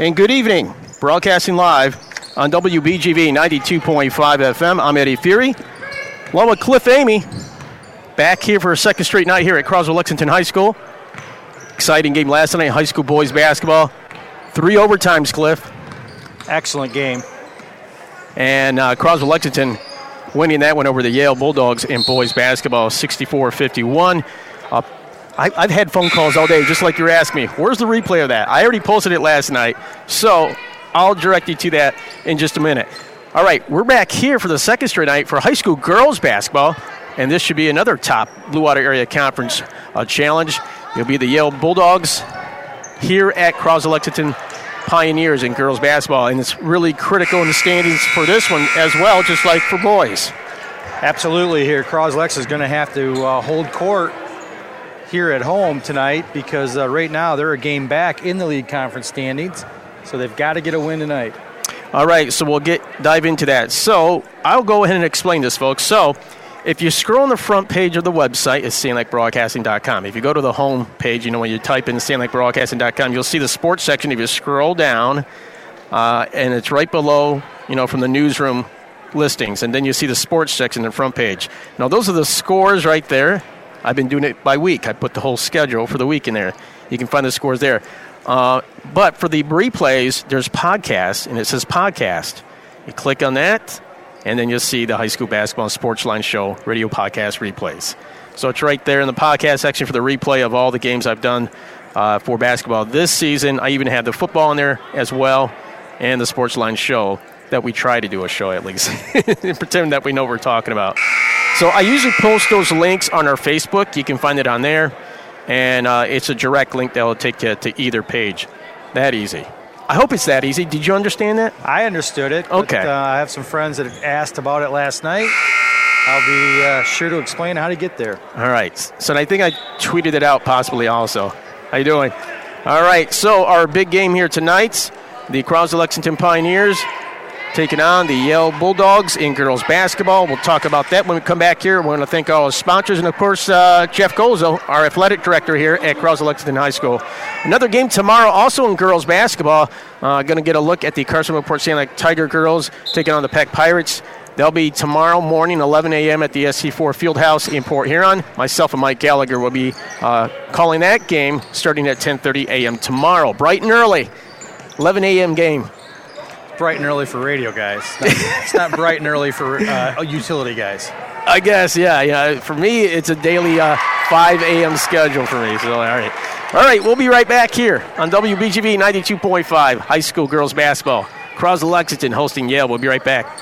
And good evening. Broadcasting live on WBGV 92.5 FM. I'm Eddie Fury, along with Cliff Amy, back here for a second straight night here at Croswell-Lexington High School. Exciting game last night, high school boys basketball. 3 overtimes, Cliff. Excellent game. And Croswell-Lexington winning that one over the Yale Bulldogs in boys basketball, 64-51. I've had phone calls all day, just like you're asking me, where's the replay of that? I already posted it last night, so I'll direct you to that in just a minute. All right, we're back here for the second straight night for high school girls basketball, and this should be another top Blue Water Area Conference challenge. It'll be the Yale Bulldogs here at Croswell-Lexington Pioneers in girls basketball, and it's really critical in the standings for this one as well, just like for boys. Absolutely here. Croslex is going to have to hold court here at home tonight because right now they're a game back in the league conference standings, so they've got to get a win tonight. All right, so we'll dive into that. So I'll go ahead and explain this, folks. So if you scroll on the front page of the website, it's SandLakeBroadcasting.com. If you go to the home page, when you type in SandLakeBroadcasting.com, you'll see the sports section. If you scroll down, and it's right below, from the newsroom listings, and then you see the sports section in the front page. Now, those are the scores right there. I've been doing it by week. I put the whole schedule for the week in there. You can find the scores there. But for the replays, there's podcasts, and it says podcast. You click on that, and then you'll see the high school basketball and sports line show radio podcast replays. So it's right there in the podcast section for the replay of all the games I've done for basketball this season. I even have the football in there as well, and the sports line show that we try to do a show at least, and pretend that we know what we're talking about. So I usually post those links on our Facebook. You can find it on there, and it's a direct link that will take you to either page. That easy. I hope it's that easy. Did you understand that? I understood it. Okay. But, I have some friends that have asked about it last night. I'll be sure to explain how to get there. All right. So I think I tweeted it out possibly also. How you doing? All right. So our big game here tonight, the Croswell-Lexington Pioneers taking on the Yale Bulldogs in girls basketball. We'll talk about that when we come back here. We want to thank all our sponsors and, of course, Jeff Gozo, our athletic director here at Croswell-Lexington High School. Another game tomorrow also in girls basketball. Going to get a look at the Carson-Port St. Lake Tiger girls taking on the Peck Pirates. They'll be tomorrow morning, 11 a.m. at the SC4 Fieldhouse in Port Huron. Myself and Mike Gallagher will be calling that game starting at 10:30 a.m. tomorrow. Bright and early, 11 a.m. game. Bright and early for radio guys. It's not bright and early for utility guys. I guess, yeah. For me, it's a daily 5 a.m. schedule for me. So, all right, we'll be right back here on WBGV 92.5, high school girls basketball. Croswell-Lexington hosting Yale. We'll be right back.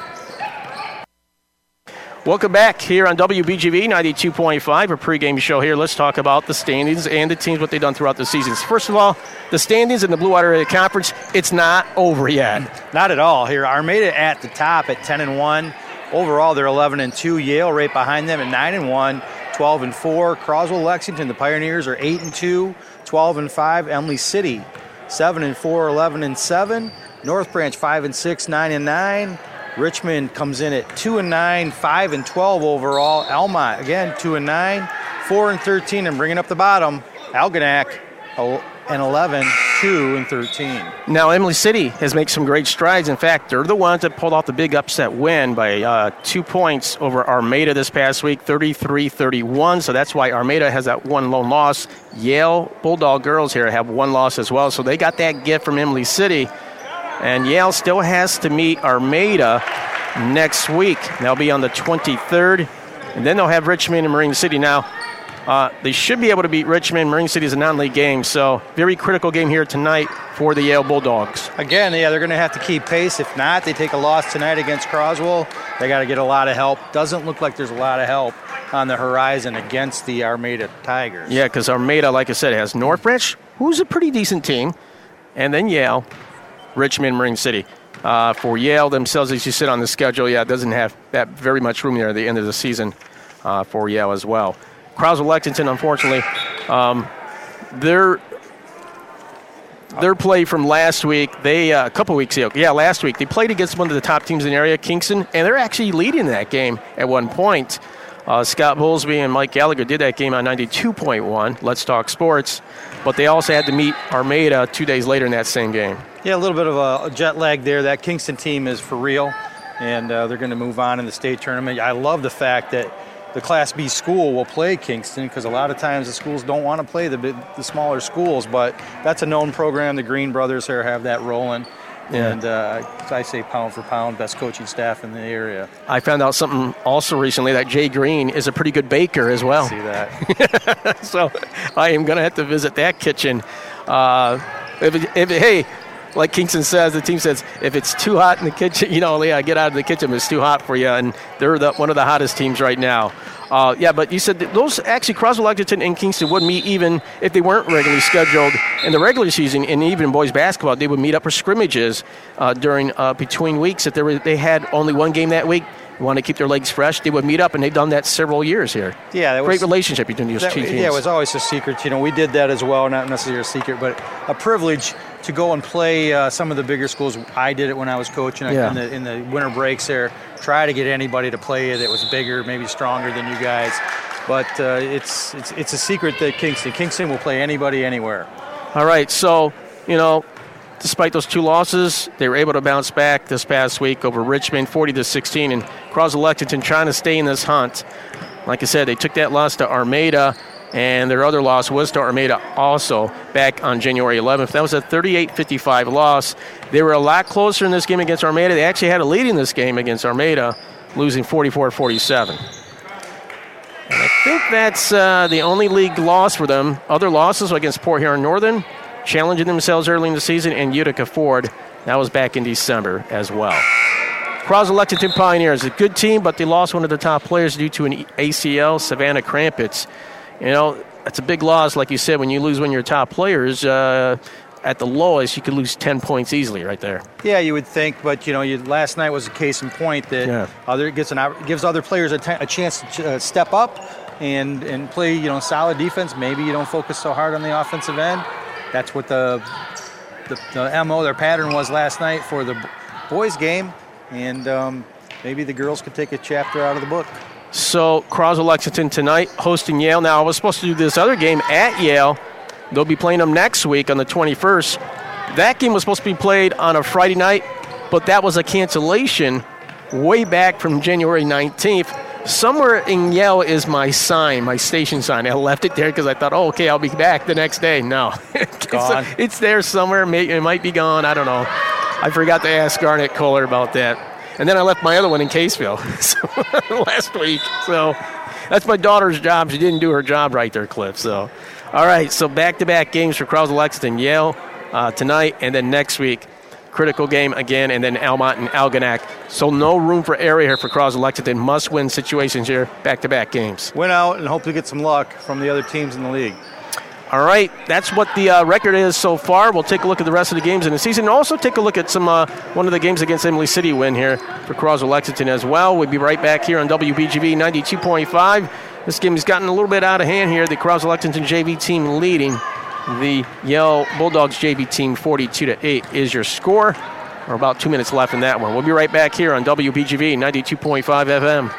Welcome back here on WBGV 92.5, a pregame show here. Let's talk about the standings and the teams, what they've done throughout the seasons. First of all, the standings in the Blue Water Area Conference, it's not over yet. Not at all here. Armada at the top at 10-1. Overall, they're 11-2. Yale right behind them at 9-1, 12-4. Croswell-Lexington, the Pioneers, are 8-2, 12-5. Emily City, 7-4, 11-7. North Branch, 5-6, 9-9. Richmond comes in at 2-9, 5-12 overall. Almont, again, 2-9, 4-13, and bringing up the bottom, Algonac, 11, 2-13. Now, Emily City has made some great strides. In fact, they're the ones that pulled off the big upset win by 2 points over Armada this past week, 33-31. So that's why Armada has that one lone loss. Yale Bulldog girls here have one loss as well. So they got that gift from Emily City. And Yale still has to meet Armada next week. They'll be on the 23rd. And then they'll have Richmond and Marine City. Now, they should be able to beat Richmond. Marine City is a non-league game. So very critical game here tonight for the Yale Bulldogs. Again, they're going to have to keep pace. If not, they take a loss tonight against Croswell. They got to get a lot of help. Doesn't look like there's a lot of help on the horizon against the Armada Tigers. Yeah, because Armada, like I said, has North Branch, who's a pretty decent team, and then Yale, Richmond, Marine City. For Yale themselves, as you sit on the schedule, it doesn't have that very much room there at the end of the season for Yale as well. Croswell-Lexington, unfortunately, their play from last week, a couple weeks ago, last week, they played against one of the top teams in the area, Kingston, and they're actually leading that game at one point. Scott Bowlesby and Mike Gallagher did that game on 92.1, Let's Talk Sports, but they also had to meet Armada 2 days later in that same game. Yeah, a little bit of a jet lag there. That Kingston team is for real, and they're going to move on in the state tournament. I love the fact that the Class B school will play Kingston, because a lot of times the schools don't want to play the smaller schools, but that's a known program. The Green brothers here have that rolling. Yeah. And I say pound for pound, best coaching staff in the area. I found out something also recently that Jay Green is a pretty good baker as well. I see that. So I am going to have to visit that kitchen. Hey, like Kingston says, the team says, if it's too hot in the kitchen, get out of the kitchen if it's too hot for you. And they're one of the hottest teams right now. But you said that those actually, Croswell, Lexington, and Kingston would meet even if they weren't regularly scheduled in the regular season, and even boys basketball, they would meet up for scrimmages during between weeks. If they had only one game that week, want to keep their legs fresh, they would meet up, and they've done that several years here. Yeah, great relationship between these two teams. Yeah, it was always a secret. We did that as well, not necessarily a secret, but a privilege to go and play some of the bigger schools. I did it when I was coaching in the winter breaks there. Try to get anybody to play that was bigger, maybe stronger than you guys. But it's a secret that Kingston will play anybody anywhere. All right, so, despite those two losses, they were able to bounce back this past week over Richmond, 40-16, and Croswell Lexington trying to stay in this hunt. Like I said, they took that loss to Armada, and their other loss was to Armada also back on January 11th. That was a 38-55 loss. They were a lot closer in this game against Armada. They actually had a lead in this game against Armada, losing 44-47. And I think that's the only league loss for them. Other losses were against Port Huron Northern, challenging themselves early in the season, and Utica Ford. That was back in December as well. Croswell Lexington Pioneers, a good team, but they lost one of the top players due to an ACL, Savannah Krampitz. That's a big loss, like you said, when you lose one of your top players. At the lowest, you could lose 10 points easily right there. Yeah, you would think, but last night was a case in point that gives other players a chance to step up and play solid defense. Maybe you don't focus so hard on the offensive end. That's what the MO, their pattern was last night for the boys' game, and maybe the girls could take a chapter out of the book. So Croswell Lexington tonight hosting Yale. Now, I was supposed to do this other game at Yale. They'll be playing them next week on the 21st. That game was supposed to be played on a Friday night, but that was a cancellation way back from January 19th. Somewhere in Yale is my sign, my station sign. I left it there because I thought, okay, I'll be back the next day. No. It's gone. It's there somewhere. It might be gone. I don't know. I forgot to ask Garnet Kohler about that. And then I left my other one in Caseville last week. So that's my daughter's job. She didn't do her job right there, Cliff. So, all right, so back-to-back games for Croswell Lexington. Yale tonight, and then next week, critical game again, and then Almont and Algonac. So no room for error here for Croswell Lexington. Must-win situations here, back-to-back games. Win out and hope to get some luck from the other teams in the league. All right, that's what the record is so far. We'll take a look at the rest of the games in the season, and also take a look at some one of the games against Emily City win here for Croswell Lexington as well. We'll be right back here on WBGV 92.5. This game has gotten a little bit out of hand here. The Croswell Lexington JV team leading the Yale Bulldogs JV team 42-8 is your score. We're about 2 minutes left in that one. We'll be right back here on WBGV 92.5 FM.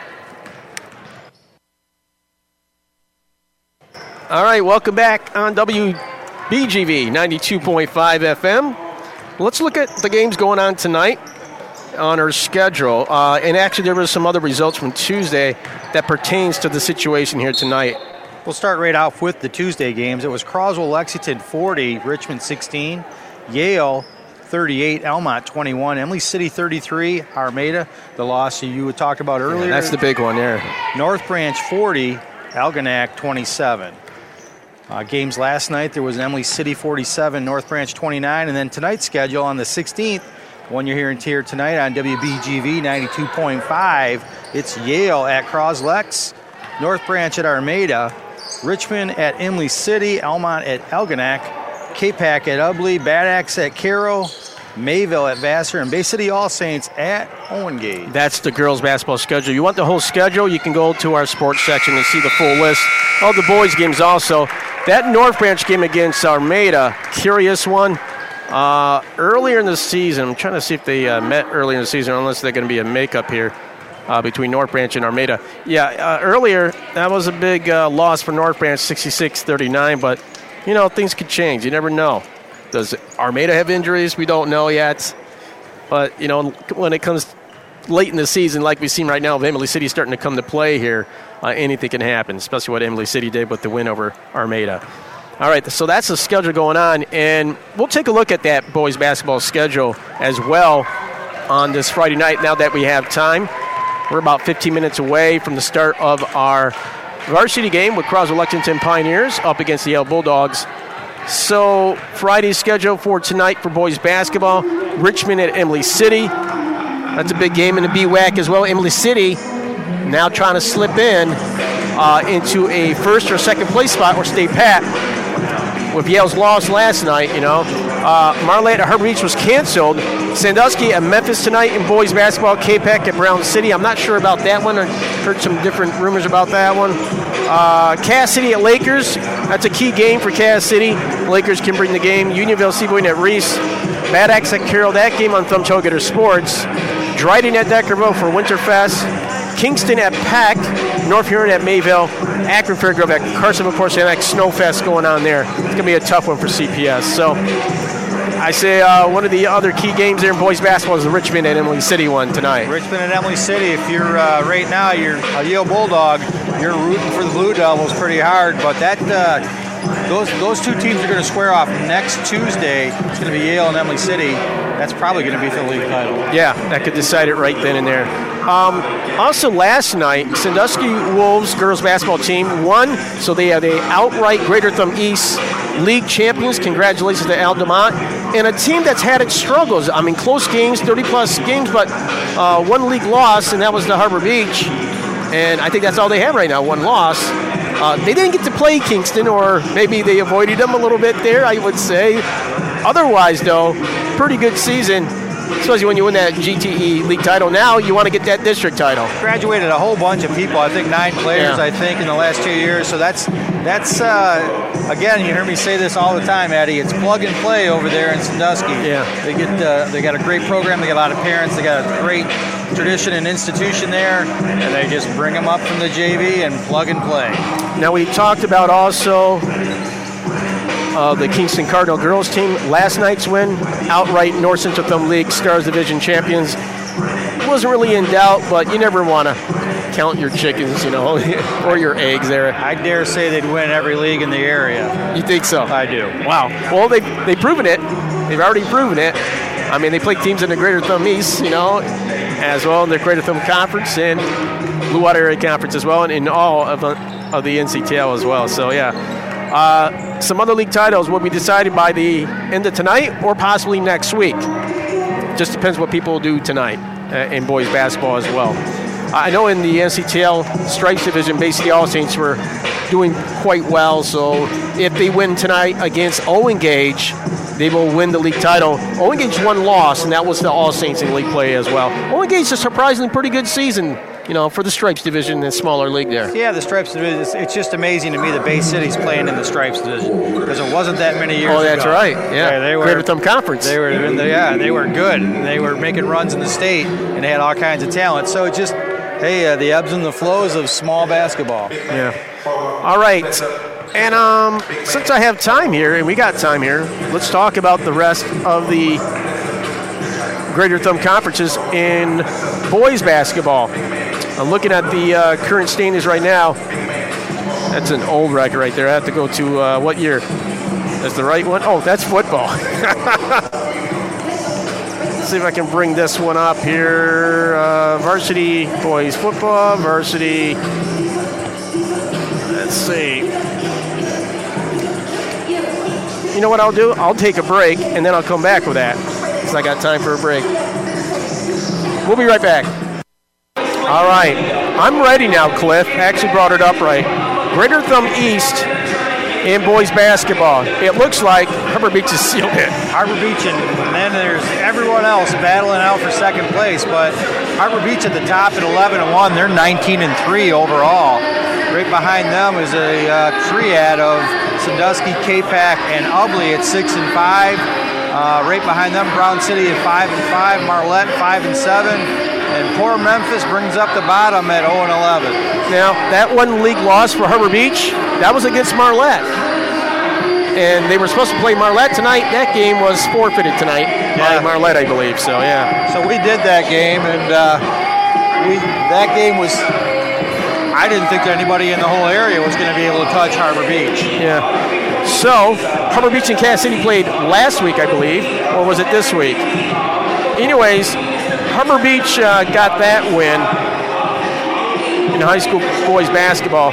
All right, welcome back on WBGV 92.5 FM. Let's look at the games going on tonight on our schedule. And actually, there were some other results from Tuesday that pertains to the situation here tonight. We'll start right off with the Tuesday games. It was Croswell Lexington 40, Richmond 16, Yale 38, Almont 21, Emily City 33, Armada, the loss you had talked about earlier. Yeah, that's the big one there. North Branch 40, Algonac 27. Games last night, there was Emily City 47, North Branch 29, and then tonight's schedule on the 16th, one you're hearing here tonight on WBGV 92.5, it's Yale at Croslex, North Branch at Armada, Richmond at Emily City, Almont at Algonac, Capac at Ubley, Bad Axe at Caro, Mayville at Vassar, and Bay City All Saints at Owengate. That's the girls' basketball schedule. You want the whole schedule, you can go to our sports section and see the full list of the boys' games also. That North Branch game against Armada, curious one. Earlier in the season, I'm trying to see if they met earlier in the season, unless they're going to be a makeup here. between North Branch and Armada. Yeah, earlier, that was a big loss for North Branch, 66-39, but, things could change. You never know. Does Armada have injuries? We don't know yet. But, when it comes late in the season, like we've seen right now, if Emily City starting to come to play here, anything can happen, especially what Emily City did with the win over Armada. All right, so that's the schedule going on, and we'll take a look at that boys basketball schedule as well on this Friday night now that we have time. We're about 15 minutes away from the start of our varsity game with Croswell-Lexington Pioneers up against the Yale Bulldogs. So Friday's schedule for tonight for boys basketball, Richmond at Emily City. That's a big game in the BWAC as well. Emily City now trying to slip into a first or second place spot or stay pat with Yale's loss last night, Marlette at Harbor Beach was canceled. Sandusky at Memphis tonight in boys basketball. K-Pac at Brown City. I'm not sure about that one. I heard some different rumors about that one. Cass City at Lakers. That's a key game for Cass City. Lakers can bring the game. Unionville Seaboyne at Reese. Bad Axe at Carroll. That game on Thumb Togeter Sports. Dryden at Deckerville for Winterfest. Kingston at Peck. North Huron at Mayville. Akron Fairgrove at Carson, of course, and that Snowfest going on there. It's going to be a tough one for CPS. So I say one of the other key games there in boys basketball is the Richmond and Emily City one tonight. Richmond and Emily City, if you're right now, you're a Yale Bulldog, you're rooting for the Blue Devils pretty hard, but that those two teams are going to square off next Tuesday. It's going to be Yale and Emily City. That's probably going to be for the league title. Yeah, that could decide it right then and there. Also last night, Sandusky Wolves girls basketball team won, so they are the outright Greater Thumb East League champions. Congratulations to Al DeMont. And a team that's had its struggles. I mean, close games, 30-plus games, but one league loss, and that was the Harbor Beach. And I think that's all they have right now, one loss. They didn't get to play Kingston, or maybe they avoided them a little bit there, I would say. Otherwise, though, pretty good season, especially when you win that GTE league title. Now you want to get that district title. Graduated a whole bunch of people, I think 9 players, in the last 2 years. So that's again, you hear me say this all the time, Eddie, it's plug and play over there in Sandusky. Yeah. They got a great program, they got a lot of parents, they got a great tradition and institution there, and they just bring them up from the JV and plug and play. Now we talked about also the Kingston Cardinal girls team. Last night's win, outright North Central Thumb League Stars Division champions. Wasn't really in doubt, but you never want to count your chickens, or your eggs there. I dare say they'd win every league in the area. You think so? I do. Wow. Well, they've proven it. They've already proven it. I mean, they played teams in the Greater Thumb East, as well in the Greater Thumb Conference and Blue Water Area Conference as well, and in all of the NCTL as well. So, yeah. Some other league titles will be decided by the end of tonight or possibly next week. Just depends what people do tonight in boys basketball as well. I know in the NCTL Stripes Division, basically All Saints were doing quite well. So if they win tonight against Owen Gage, they will win the league title. Owen Gage one loss, and that was the All Saints in league play as well. Owen Gage is a surprisingly pretty good season, for the Stripes Division, the smaller league there. Yeah, the Stripes Division, it's just amazing to me that Bay City's playing in the Stripes Division, because it wasn't that many years ago. Oh, that's right. Yeah, they were Greater Thumb Conference. They were good. They were making runs in the state, and they had all kinds of talent. So it just, the ebbs and the flows of small basketball. Yeah. All right. And since I have time here, and we got time here, let's talk about the rest of the Greater Thumb Conferences in boys basketball. I'm looking at the current standings right now. That's an old record right there. I have to go to what year? That's the right one? Oh, that's football. Let's see if I can bring this one up here. Varsity boys football, varsity. Let's see. You know what I'll do? I'll take a break, and then I'll come back with that, because I got time for a break. We'll be right back. All right. I'm ready now, Cliff. Actually brought it up right. Greater Thumb East in boys basketball. It looks like Harbor Beach is sealed in. Harbor Beach, and then there's everyone else battling out for second place, but Harbor Beach at the top at 11-1. They're 19-3 overall. Right behind them is a triad of Sandusky, K-Pac, and Ubley at 6-5. Right behind them, Brown City at 5-5, Marlette 5-7, And poor Memphis brings up the bottom at 0-11. Now, that one league loss for Harbor Beach, that was against Marlette. And they were supposed to play Marlette tonight. That game was forfeited tonight by Marlette, I believe. So, yeah. So we did that game, and that game was, I didn't think that anybody in the whole area was going to be able to touch Harbor Beach. Yeah. So, Harbor Beach and Cass City played last week, I believe, or was it this week? Anyways, Harbor Beach got that win in high school boys basketball.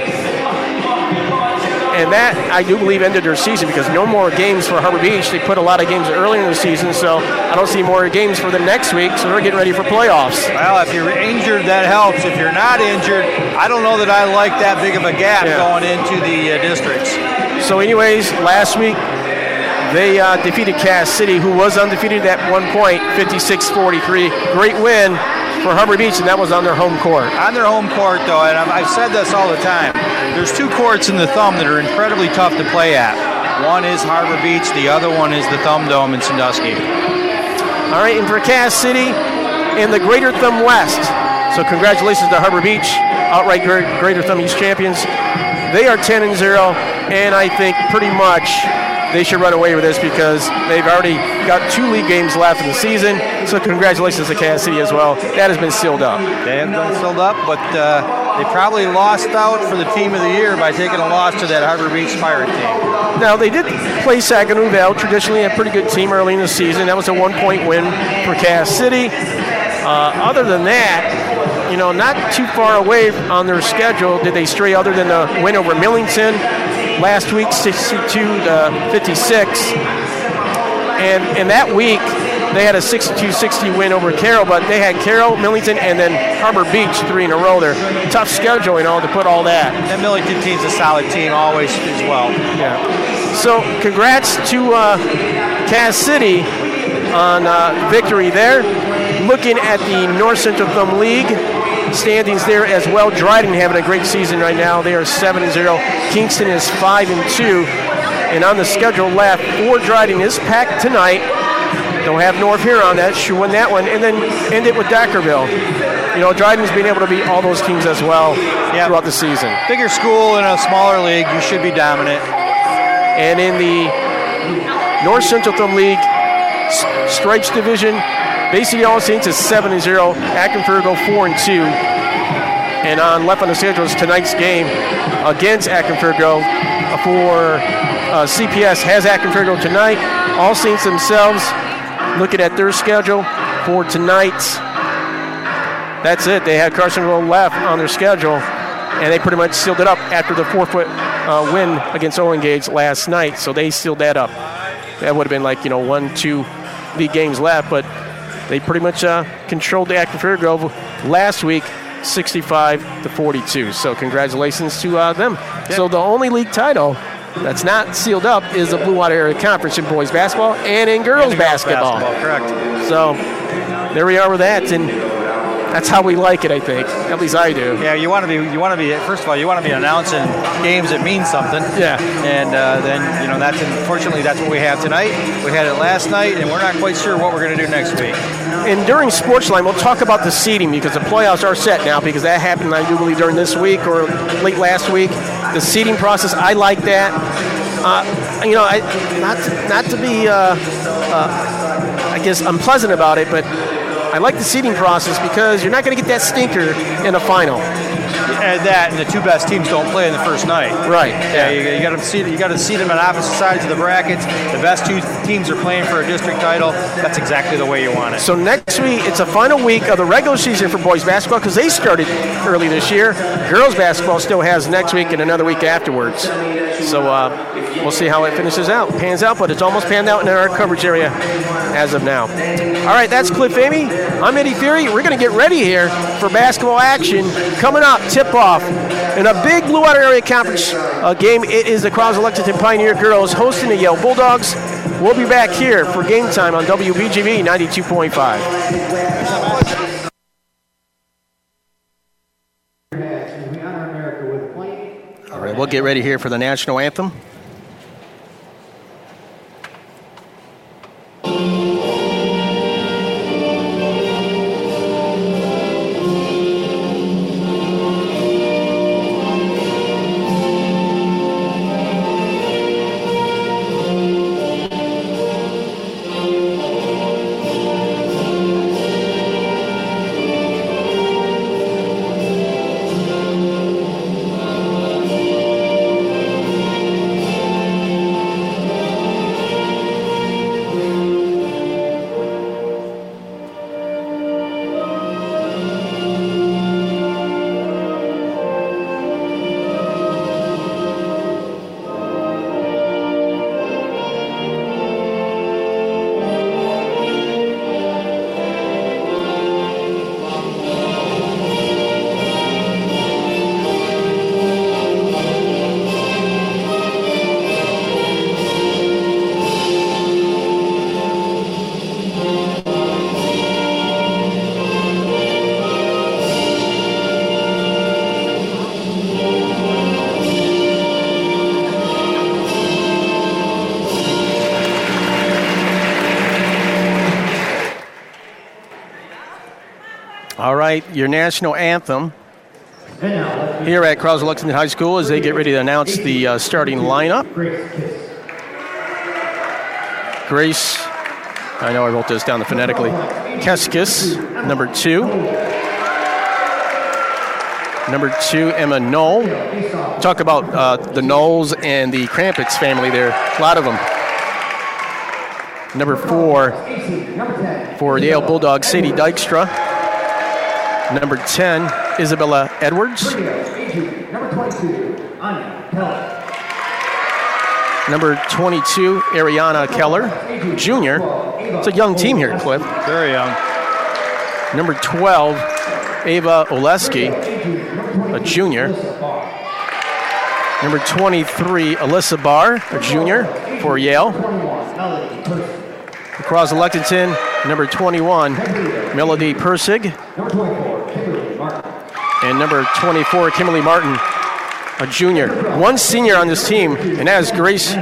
And that, I do believe, ended their season because no more games for Harbor Beach. They put a lot of games earlier in the season, so I don't see more games for them next week, so they're getting ready for playoffs. Well, if you're injured, that helps. If you're not injured, I don't know that I like that big of a gap going into the districts. So anyways, last week, they defeated Cass City, who was undefeated at one point, 56-43. Great win for Harbor Beach, and that was on their home court. On their home court, though, and I've said this all the time, there's two courts in the Thumb that are incredibly tough to play at. One is Harbor Beach, the other one is the Thumb Dome in Sandusky. All right, and for Cass City in the Greater Thumb West, so congratulations to Harbor Beach, outright Greater Thumb East champions. They are 10-0, and I think pretty much they should run away with this because they've already got 2 league games left in the season. So congratulations to Cass City as well. That has been sealed up. They have been sealed up, but they probably lost out for the team of the year by taking a loss to that Harbor Beach Pirate team. Now, they did play Saginaw Vale, traditionally a pretty good team early in the season. That was a 1-point win for Cass City. Other than that, you know, not too far away on their schedule did they stray other than the win over Millington last week, 62-56. And in that week, they had a 62-60 win over Carroll, but they had Carroll, Millington, and then Harbor Beach 3 in a row. They're tough schedule, you know, to put all that. That Millington team's a solid team always as well. Yeah. So congrats to Cass City on victory there. Looking at the North Central Thumb League standings there as well. Dryden having a great season right now. They are 7-0. Kingston is 5-2. And on the schedule left for Dryden is packed tonight. They'll have North Huron. That should win that one. And then end it with Dackerville. You know, Dryden's been able to beat all those teams as well throughout the season. Bigger school in a smaller league, you should be dominant. And in the North Central Thumb League Stripes Division, Bay City All Saints is 7-0. Akron-Fargo 4-2. And left on the schedule is tonight's game against Akron-Fargo for CPS has Akron-Fargo tonight. All Saints themselves looking at their schedule for tonight. That's it. They had Carsonville left on their schedule, and they pretty much sealed it up after the 4-foot win against Owen Gage last night. So they sealed that up. That would have been like, 1-2 league games left, but they pretty much controlled the Akron-Fargo last week, 65-42. So congratulations to them. Yep. So the only league title that's not sealed up is the Blue Water Area Conference in boys basketball and in girls basketball. Correct. So there we are with that, and that's how we like it, I think. At least I do. Yeah, you want to be. First of all, you want to be announcing games that mean something. Yeah. And then that's unfortunately that's what we have tonight. We had it last night, and we're not quite sure what we're going to do next week. And during Sportsline, we'll talk about the seeding because the playoffs are set now because that happened, I do believe, during this week or late last week. The seeding process, I like that. Not to be, I guess, unpleasant about it, but I like the seeding process because you're not going to get that stinker in a final. And the two best teams don't play in the first night. Right. Yeah. You got to see them on opposite sides of the brackets. The best two teams are playing for a district title. That's exactly the way you want it. So next week, it's a final week of the regular season for boys basketball because they started early this year. Girls basketball still has next week and another week afterwards. So we'll see how it pans out, but it's almost panned out in our coverage area as of now. All right, that's Cliff Amy. I'm Eddie Fury. We're going to get ready here for basketball action. Coming up, tip-off in a big Blue Water Area Conference game. It is the Croswell-Lexington Pioneer girls hosting the Yale Bulldogs. We'll be back here for game time on WBGB 92.5. All right, we'll get ready here for the national anthem. All right, your national anthem here at Croswell Lexington High School as they get ready to announce the starting lineup. Grace, I know I wrote this down phonetically. Keskis, number 2. Number 2, Emma Knoll. Talk about the Knowles and the Krampets family there. A lot of them. Number 4 for Yale Bulldogs, Sadie Dykstra. Number 10, Isabella Edwards. Number 22, Ariana Keller, Jr. It's a young team here, Cliff. Very young. Number 12, Ava Oleski, a junior. Number 23, Alyssa Barr, a junior for Yale. Across Lexington, number 21, Melody Persig. And number 24, Kimberly Martin, a junior. One senior on this team, and that is Grace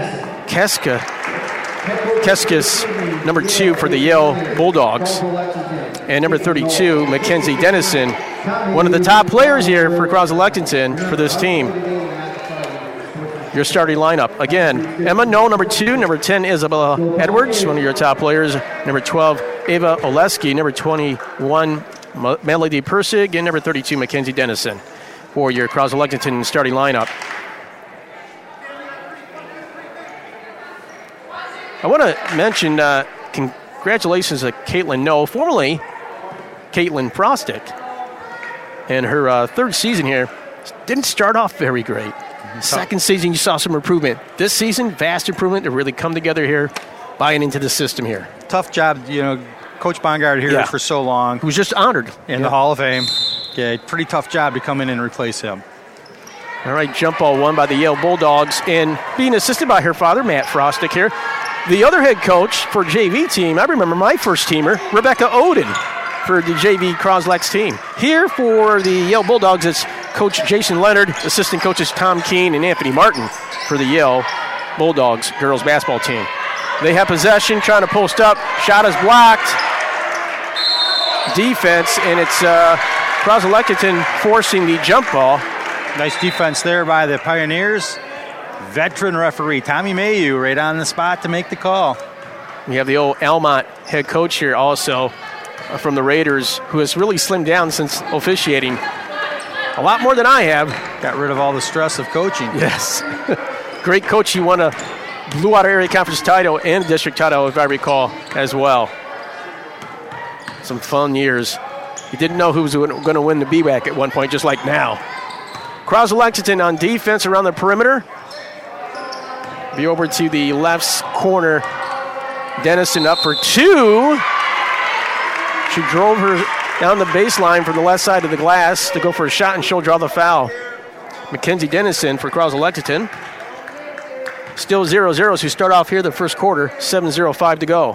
Keskis, number 2 for the Yale Bulldogs. And number 32, Mackenzie Dennison, one of the top players here for Croswell Lexington for this team. Your starting lineup. Again, Emma Knoll, number 2. Number 10, Isabella Edwards, one of your top players. Number 12, Ava Oleski. Number 21, Melody Persig. And number 32, Mackenzie Dennison for your Croswell Lexington starting lineup. I want to mention congratulations to Caitlin Noe, formerly Caitlin Frostick. And her third season here didn't start off very great. Second season, you saw some improvement. This season, vast improvement to really come together here, buying into the system here. Tough job, Coach Bongard here for so long. Who was just honored in the Hall of Fame. Yeah, pretty tough job to come in and replace him. All right, jump ball won by the Yale Bulldogs, and being assisted by her father, Matt Frostick here. The other head coach for JV team, I remember my first teamer, Rebecca Oden, for the JV Croslex team. Here for the Yale Bulldogs, it's Coach Jason Leonard, assistant coaches Tom Keene and Anthony Martin for the Yale Bulldogs girls basketball team. They have possession, trying to post up. Shot is blocked. Defense, and it's Croswell Lexington forcing the jump ball. Nice defense there by the Pioneers. Veteran referee Tommy Mayu right on the spot to make the call. We have the old Almont head coach here also from the Raiders, who has really slimmed down since officiating. A lot more than I have. Got rid of all the stress of coaching. Yes. Great coach. He won a Blue Water Area Conference title and district title, if I recall, as well. Some fun years. You didn't know who was going to win the BWAC at one point, just like now. Croswell Lexington on defense around the perimeter. Be over to the left corner. Dennison up for 2. She drove her down the baseline from the left side of the glass to go for a shot, and she'll draw the foul. Mackenzie Dennison for Croswell Lexington. Still 0-0 as we start off here the first quarter. 7:05 to go.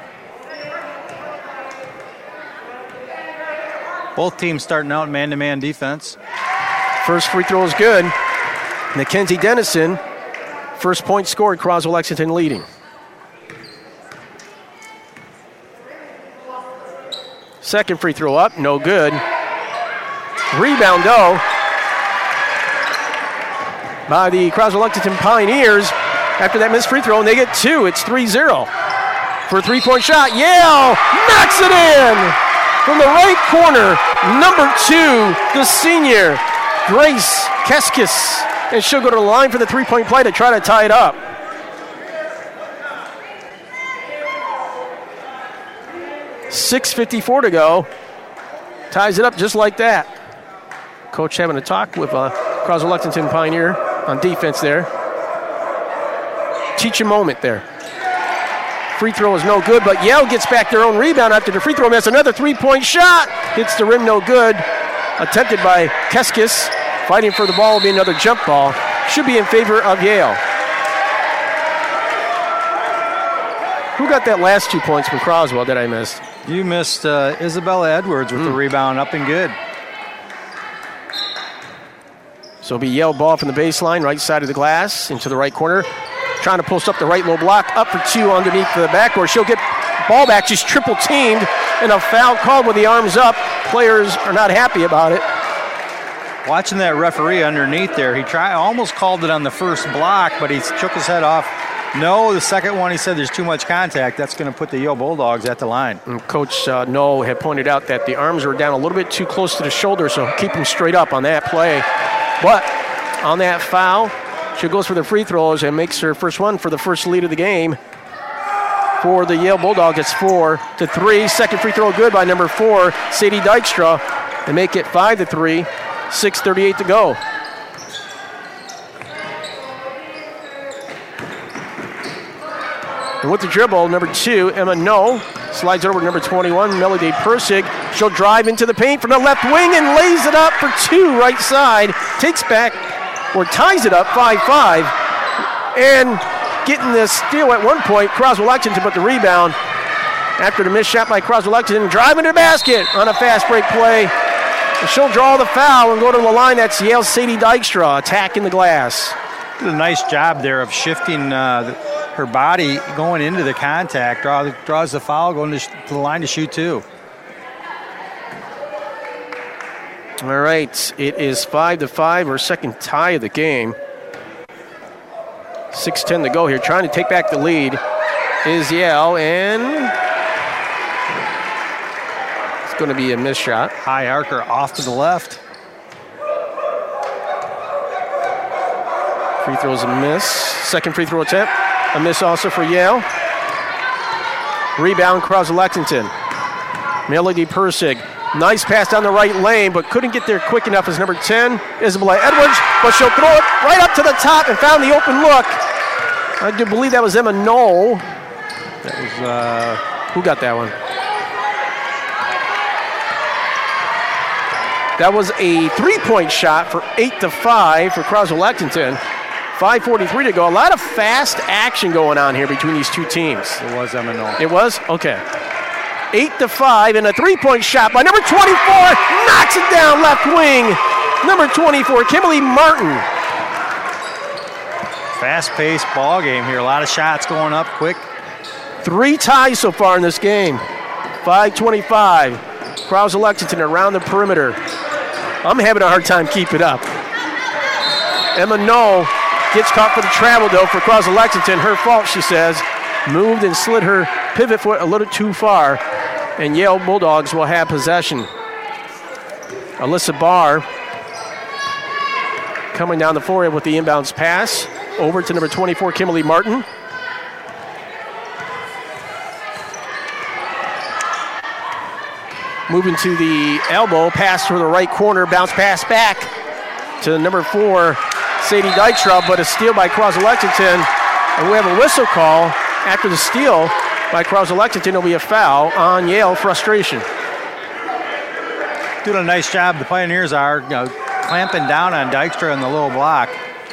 Both teams starting out man-to-man defense. First free throw is good. Mackenzie Dennison, first point scored, Croswell Lexington leading. Second free throw up, no good. Rebound, though, by the Croswell Lexington Pioneers. After that missed free throw, and they get 2. It's 3-0. For a three-point shot, Yale knocks it in! From the right corner, number 2, the senior, Grace Keskis. And she'll go to the line for the three-point play to try to tie it up. .6:54 to go. Ties it up just like that. Coach having a talk with Croswell Lexington Pioneer on defense there. Teach a moment there. Free throw is no good, but Yale gets back their own rebound after the free throw miss. Another three-point shot. Hits the rim, no good. Attempted by Keskis. Fighting for the ball will be another jump ball. Should be in favor of Yale. Who got that last 2 points from Croswell that I missed? You missed Isabella Edwards with the rebound up and good. So it'll be Yale ball from the baseline, right side of the glass, into the right corner. Trying to post up the right low block, up for 2 underneath the backboard. She'll get ball back. She's triple teamed, and a foul called with the arms up. players are not happy about it. Watching that referee underneath there, he almost called it on the first block, but he shook his head off. No, the second one, he said there's too much contact. That's going to put the Yale Bulldogs at the line. And Coach No had pointed out that the arms were down a little bit too close to the shoulder, so keep them straight up on that play. But on that foul, she goes for the free throws and makes her first one for the first lead of the game. For the Yale Bulldogs, it's 4-3. Second free throw good by number 4, Sadie Dykstra, and make it 5-3. 6:38 to go. And with the dribble, number 2, Emma No, slides it over to number 21, Melody Persig. She'll drive into the paint from the left wing and lays it up for 2 right side. Takes back, or ties it up, 5-5. And getting the steal at one point, Croswell-Lexington put the rebound. After the missed shot by Croswell-Lexington, driving to the basket on a fast break play. And she'll draw the foul and go to the line. That's Yale's Sadie Dykstra attacking the glass. Did a nice job there of shifting her body going into the contact. Draws the foul, going to the line to shoot 2. All right, it is 5-5, our second tie of the game. 6:10 to go here. Trying to take back the lead is Yale, and it's going to be a missed shot. High archer off to the left. Free throw's a miss. Second free throw attempt, a miss also for Yale. Rebound, Croswell-Lexington. Melody Persig. Nice pass down the right lane, but couldn't get there quick enough as number 10, Isabella Edwards, but she'll throw it right up to the top and found the open look. I do believe that was Emma Knoll. That was, who got that one? That was a three-point shot for 8-5 for Croswell-Lexington. 5:43 to go. A lot of fast action going on here between these two teams. It was Emma Knoll. It was? Okay. 8-5, and a three-point shot by number 24. Knocks it down left wing. Number 24, Kimberly Martin. Fast-paced ball game here. A lot of shots going up quick. 3 ties so far in this game. 5:25. Croswell-Lexington around the perimeter. I'm having a hard time keeping it up. Emma Knoll gets caught for the travel, though, for Croswell-Lexington. Her fault, she says. Moved and slid her pivot foot a little too far. And Yale Bulldogs will have possession. Alyssa Barr coming down the floor with the inbounds pass. Over to number 24, Kimberly Martin. Moving to the elbow, pass to the right corner, bounce pass back to number 4, Sadie Dykstra, but a steal by Croswell-Lexington. And we have a whistle call after the steal by Croswell-Lexington. It'll be a foul on Yale. Frustration. Doing a nice job. The Pioneers are clamping down on Dykstra in the low block.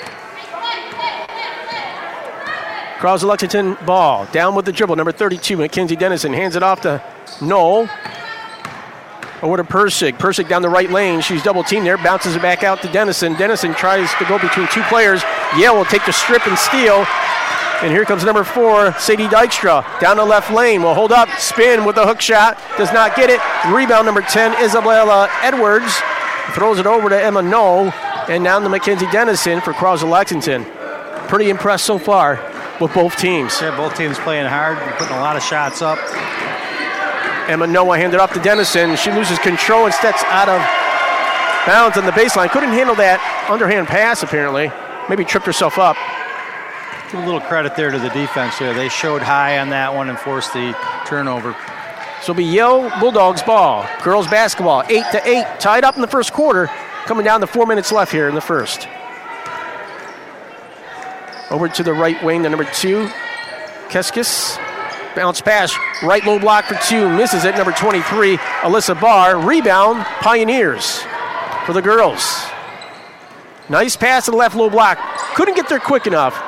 Croswell-Lexington ball. Down with the dribble. Number 32, Mackenzie Dennison hands it off to Knoll. Over to Persig. Persig down the right lane. She's double teamed there. Bounces it back out to Dennison. Dennison tries to go between 2 players. Yale will take the strip and steal. And here comes number 4, Sadie Dykstra. Down the left lane. Will hold up. Spin with a hook shot. Does not get it. Rebound number 10, Isabella Edwards. Throws it over to Emma Knoll. And down to Mackenzie Dennison for Croswell-Lexington. Pretty impressed so far with both teams. Yeah, both teams playing hard. Putting a lot of shots up. Emma Noah handed off to Dennison. She loses control and steps out of bounds on the baseline. Couldn't handle that underhand pass, apparently. Maybe tripped herself up. Give a little credit there to the defense here. They showed high on that one and forced the turnover. So it'll be Yale Bulldogs ball. Girls basketball, 8-8. Tied up in the first quarter. Coming down to 4 minutes left here in the first. Over to the right wing, the number 2, Keskis. Bounce pass, right low block for 2, misses it. Number 23, Alyssa Barr. Rebound, Pioneers for the girls. Nice pass to the left low block. Couldn't get there quick enough.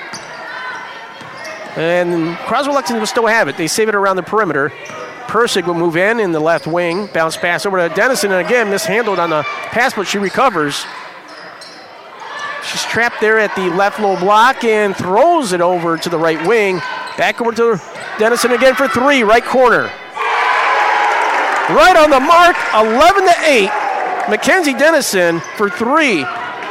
And Croswell-Lexington will still have it. They save it around the perimeter. Persig will move in the left wing. Bounce pass over to Dennison, and again mishandled on the pass, but she recovers. She's trapped there at the left low block and throws it over to the right wing. Back over to Dennison again for 3, right corner. right on the mark, 11-8. Mackenzie Dennison for 3.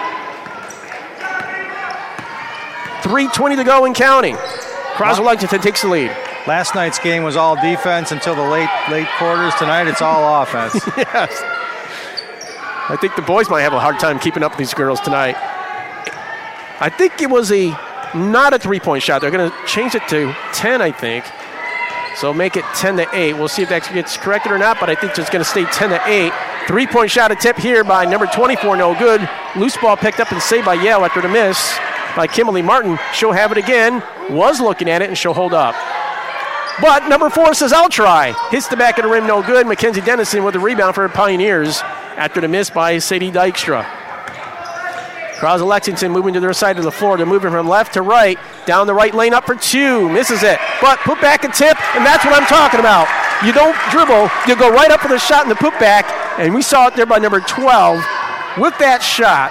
3:20 to go and counting. Croswell Lexington takes the lead. Last night's game was all defense until the late quarters. Tonight it's all offense. Yes. I think the boys might have a hard time keeping up with these girls tonight. I think it was not a three-point shot. They're going to change it to 10, I think. So make it 10-8. We'll see if that gets corrected or not, but I think it's going to stay 10-8. Three-point shot attempt here by number 24, no good. Loose ball picked up and saved by Yale after the miss by Kimberly Martin. She'll have it again. Was looking at it, and she'll hold up. But number 4 says, I'll try. Hits the back of the rim, no good. Mackenzie Dennison with a rebound for Pioneers after the miss by Sadie Dykstra. Croswell Lexington moving to their side of the floor. They're moving from left to right. Down the right lane up for 2. Misses it. But put back a tip, and that's what I'm talking about. You don't dribble. You go right up for the shot in the put back. And we saw it there by number 12 with that shot.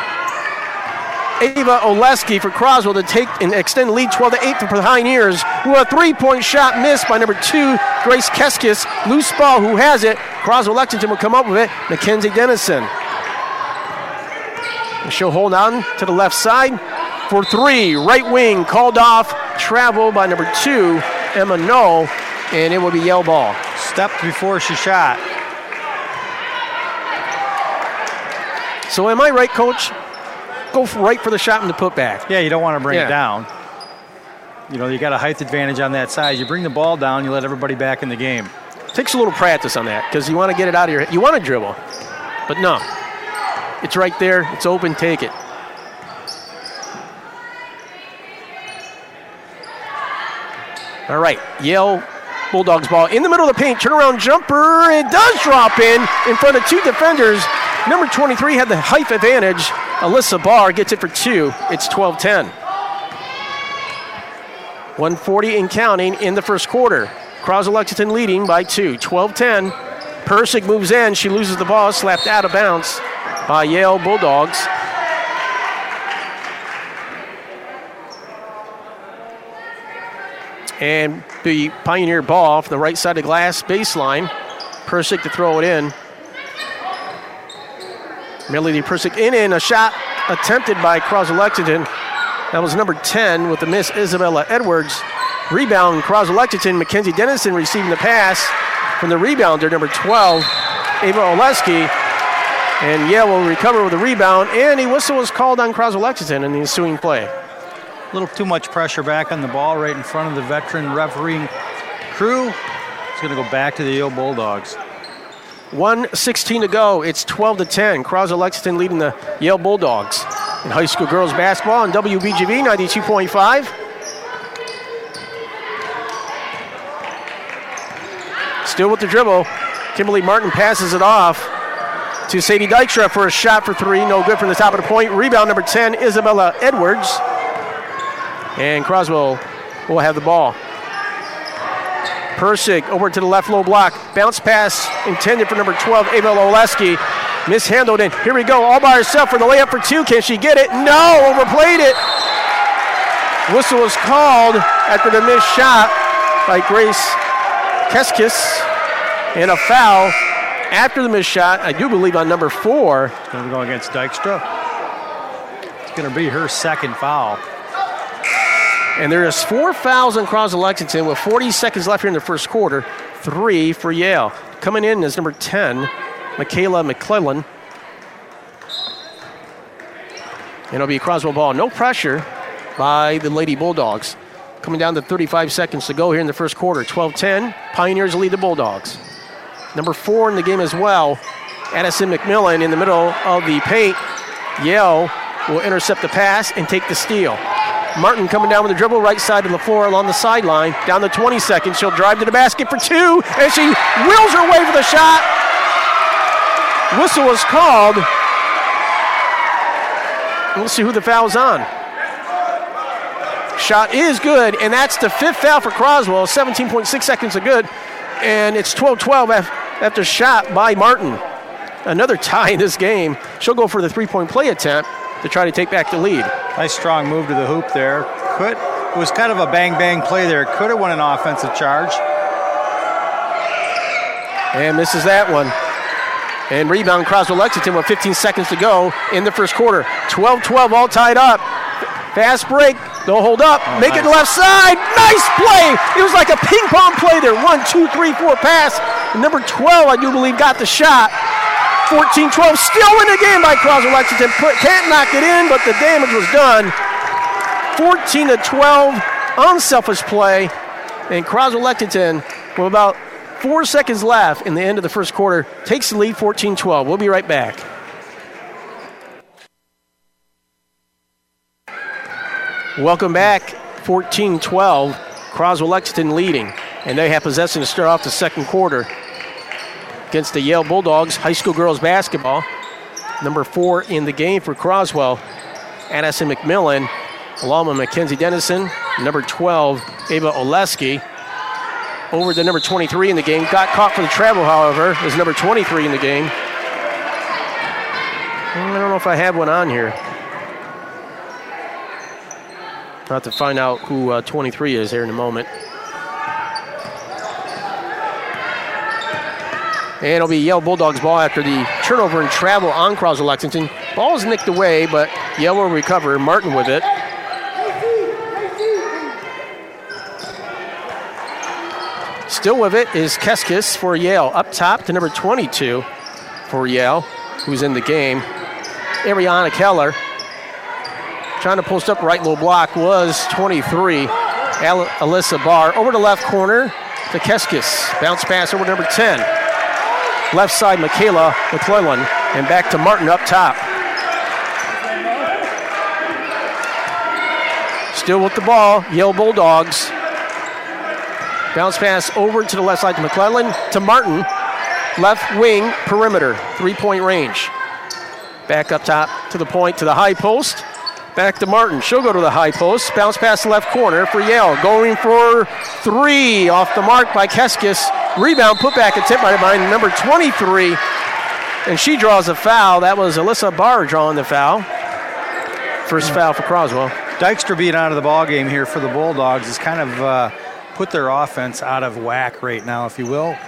Ava Oleski for Croswell to take and extend the lead 12-8 for the Pioneers. With a three-point shot missed by number 2, Grace Keskis. Loose ball, who has it? Croswell Lexington will come up with it. Mackenzie Dennison. She'll hold on to the left side for 3. Right wing called off. Travel by number 2, Emma No, and it will be Yale ball. Stepped before she shot. So am I right, Coach? Go right for the shot in the putback. Yeah, you don't want to bring it down. You know, you got a height advantage on that side. You bring the ball down, you let everybody back in the game. Takes a little practice on that because you want to get it out of your head. You want to dribble, but no. It's right there. It's open. Take it. All right. Yale Bulldogs ball in the middle of the paint. Turnaround jumper. It does drop in front of 2 defenders. Number 23 had the height advantage. Alyssa Barr gets it for 2. It's 12-10. 1:40 and counting in the first quarter. Croswell Lexington leading by 2. 12-10. Persig moves in. She loses the ball. Slapped out of bounds by Yale Bulldogs. And the Pioneer ball off the right side of the glass baseline. Persig to throw it in. Melody Persig in a shot attempted by Croswell Lexington. That was number 10 with the miss, Isabella Edwards. Rebound, Croswell Lexington. Mackenzie Dennison receiving the pass from the rebounder, number 12, Ava Oleski. And Yale will recover with a rebound, and a whistle was called on Croswell Lexington in the ensuing play. A little too much pressure back on the ball right in front of the veteran refereeing crew. It's going to go back to the Yale Bulldogs. 1:16 to go. It's 12-10. Croswell Lexington leading the Yale Bulldogs in high school girls basketball on WBGB 92.5. Still with the dribble. Kimberly Martin passes it off to Sadie Dykstra for a shot for 3. No good from the top of the point. Rebound number 10, Isabella Edwards. And Croswell will have the ball. Persig over to the left low block. Bounce pass intended for number 12, Ava Oleski. Mishandled it. Here we go, all by herself for the layup for 2. Can she get it? No, overplayed it. Whistle was called after the missed shot by Grace Keskis. And a foul after the missed shot, I do believe on number 4. It's going to go against Dykstra. It's going to be her second foul. And there is 4 fouls on Croswell Lexington with 40 seconds left here in the first quarter. 3 for Yale. Coming in is number 10, Michaela McClellan. And it'll be a Croswell ball. No pressure by the Lady Bulldogs. Coming down to 35 seconds to go here in the first quarter. 12-10. Pioneers lead the Bulldogs. Number 4 in the game as well, Addison McMillan in the middle of the paint. Yale will intercept the pass and take the steal. Martin coming down with the dribble, right side of the floor along the sideline. Down to 20 seconds. She'll drive to the basket for 2, and she wheels her way for the shot. Whistle was called. We'll see who the foul's on. Shot is good, and that's the 5th foul for Croswell. 17.6 seconds are good, and it's 12-12 after shot by Martin. Another tie in this game. She'll go for the 3-point play attempt to try to take back the lead. Nice strong move to the hoop there. It was kind of a bang-bang play there. Could have won an offensive charge. And misses that one. And rebound, Croswell Lexington with 15 seconds to go in the first quarter. 12-12, all tied up. Fast break. They'll hold up. Make it left side. Nice play. It was like a ping pong play there. 1, 2, 3, 4 pass. And number 12, I do believe, got the shot. 14-12, still in the game by Croswell Lexington. Can't knock it in, but the damage was done. 14-12, unselfish play. And Croswell Lexington, with about 4 seconds left in the end of the first quarter, takes the lead 14-12. We'll be right back. Welcome back. 14-12. Croswell Lexington leading. And they have possession to start off the second quarter against the Yale Bulldogs. High school girls basketball. Number 4 in the game for Croswell, Addison McMillan, along with Mackenzie Dennison. Number 12, Ava Oleski. Over to number 23 in the game. Got caught for the travel, however, is number 23 in the game. I don't know if I have one on here. I'll have to find out who 23 is here in a moment. And it'll be Yale Bulldogs ball after the turnover and travel on Croswell Lexington. Ball is nicked away, but Yale will recover. Martin with it. Still with it is Keskis for Yale. Up top to number 22 for Yale, who's in the game. Ariana Keller. Trying to post up right low block was 23. Alyssa Barr over to left corner to Keskis. Bounce pass over to number 10. Left side, Michaela McClellan. And back to Martin up top. Still with the ball, Yale Bulldogs. Bounce pass over to the left side to McClellan. To Martin. Left wing, perimeter. 3-point range. Back up top to the point, to the high post. Back to Martin. She'll go to the high post. Bounce pass left corner for Yale. Going for 3. Off the mark by Keskis. Rebound, put back attempt by number 23. And she draws a foul. That was Alyssa Barr drawing the foul. First foul for Croswell. Dykstra being out of the ball game here for the Bulldogs has kind of put their offense out of whack right now, if you will.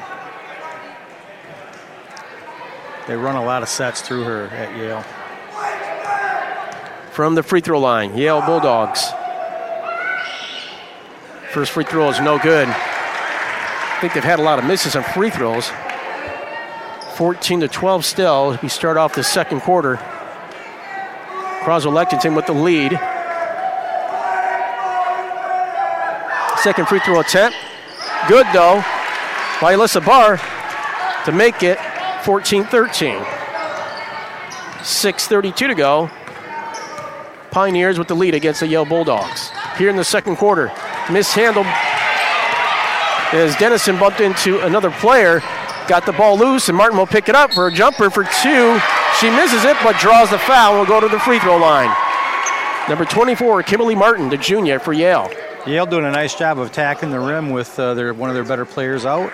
They run a lot of sets through her at Yale. From the free throw line, Yale Bulldogs. First free throw is no good. I think they've had a lot of misses on free throws. 14-12 still. We start off the second quarter. Croswell Lexington with the lead. Second free throw attempt. Good, though, by Alyssa Barr to make it 14-13. 6:32 to go. Pioneers with the lead against the Yale Bulldogs. Here in the second quarter, mishandled as Dennison bumped into another player. Got the ball loose, and Martin will pick it up for a jumper for 2. She misses it, but draws the foul. Will go to the free throw line. Number 24, Kimberly Martin, the junior for Yale. Yale doing a nice job of attacking the rim with one of their better players out.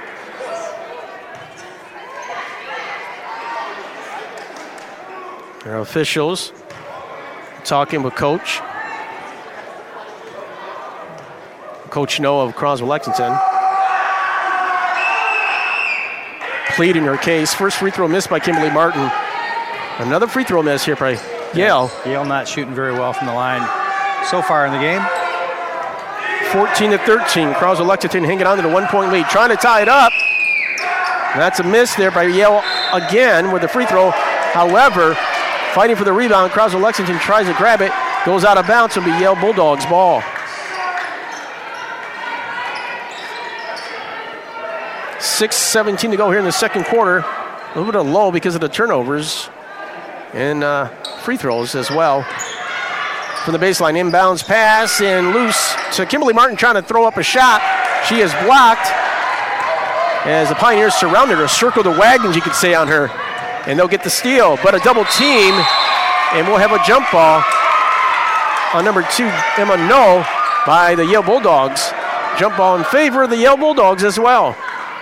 Our officials talking with Coach Noah of Croswell Lexington. Pleading her case. First free throw missed by Kimberly Martin. Another free throw miss here by Yale. Yale not shooting very well from the line so far in the game. 14-13. Croswell Lexington hanging on to the 1-point lead. Trying to tie it up. That's a miss there by Yale again with the free throw. However, fighting for the rebound, Croswell Lexington tries to grab it. Goes out of bounds. It'll be Yale Bulldogs ball. 6:17 to go here in the second quarter. A little bit of low because of the turnovers and free throws as well. From the baseline, inbounds pass and loose to Kimberly Martin trying to throw up a shot. She is blocked as the Pioneers surrounded her, circle the wagons, you could say, on her. And they'll get the steal, but a double team, and we'll have a jump ball on number 2, Emma No, by the Yale Bulldogs. Jump ball in favor of the Yale Bulldogs as well.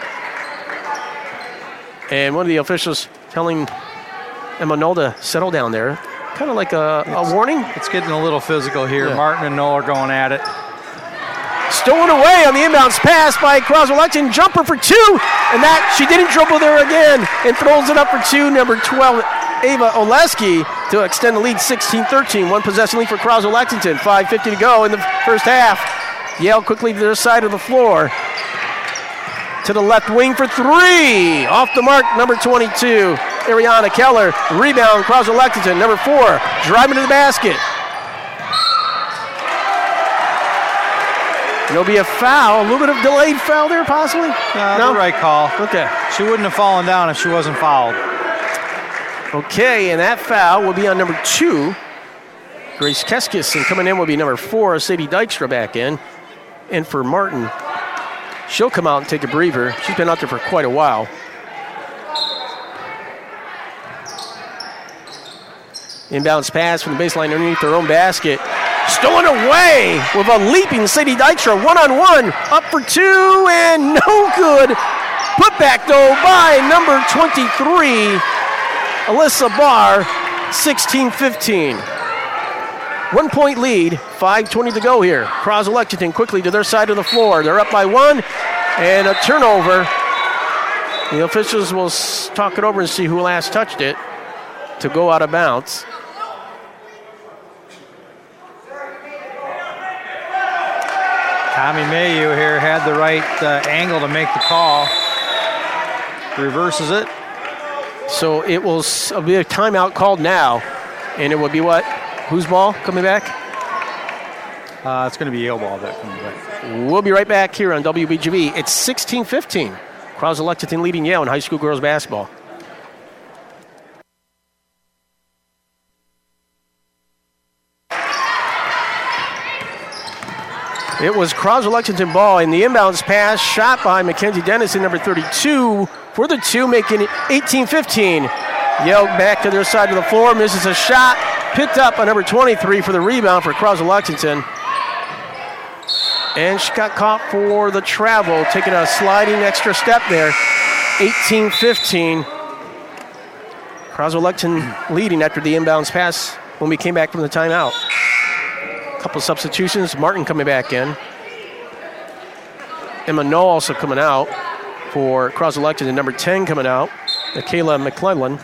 And one of the officials telling Emma No to settle down there. Kind of like a warning. It's getting a little physical here. Yeah. Martin and Noah are going at it. Stolen away on the inbounds pass by Croswell Lexington. Jumper for 2, and that she didn't dribble there again and throws it up for 2. Number 12, Ava Oleski, to extend the lead 16-13. One possession lead for Croswell Lexington. 5:50 to go in the first half. Yale quickly to their side of the floor. To the left wing for 3. Off the mark, number 22, Ariana Keller. Rebound, Croswell Lexington. Number 4, driving to the basket. There'll be a foul, a little bit of delayed foul there possibly? No? The right call. Okay. She wouldn't have fallen down if she wasn't fouled. Okay, and that foul will be on number 2, Grace Keskis, and coming in will be number 4, Sadie Dykstra back in. And for Martin, she'll come out and take a breather. She's been out there for quite a while. Inbounds pass from the baseline underneath their own basket. Stolen away with a leaping Sadie Dykstra. 1-on-1, up for 2, and no good. Put back, though, by number 23, Alyssa Barr, 16-15. 1 point lead, 5:20 to go here. Croswell Lexington quickly to their side of the floor. They're up by 1, and a turnover. The officials will talk it over and see who last touched it to go out of bounds. Tommy Mayu here had the right angle to make the call. Reverses it. So it will be a timeout called now, and it will be what? Whose ball coming back? It's going to be Yale ball that coming back. We'll be right back here on WBGB. It's 16-15. Croswell Lexington leading Yale in high school girls basketball. It was Croswell Lexington ball, and the inbounds pass shot by Mackenzie Dennison, number 32, for the 2, making it 18-15. Yale back to their side of the floor, misses a shot, picked up by number 23 for the rebound for Croswell Lexington. And she got caught for the travel, taking a sliding extra step there. 18-15. Croswell Lexington leading after the inbounds pass when we came back from the timeout. Couple substitutions. Martin coming back in. Emma Noll also coming out for Croswell Lexington. Number 10 coming out, Michaela McClellan.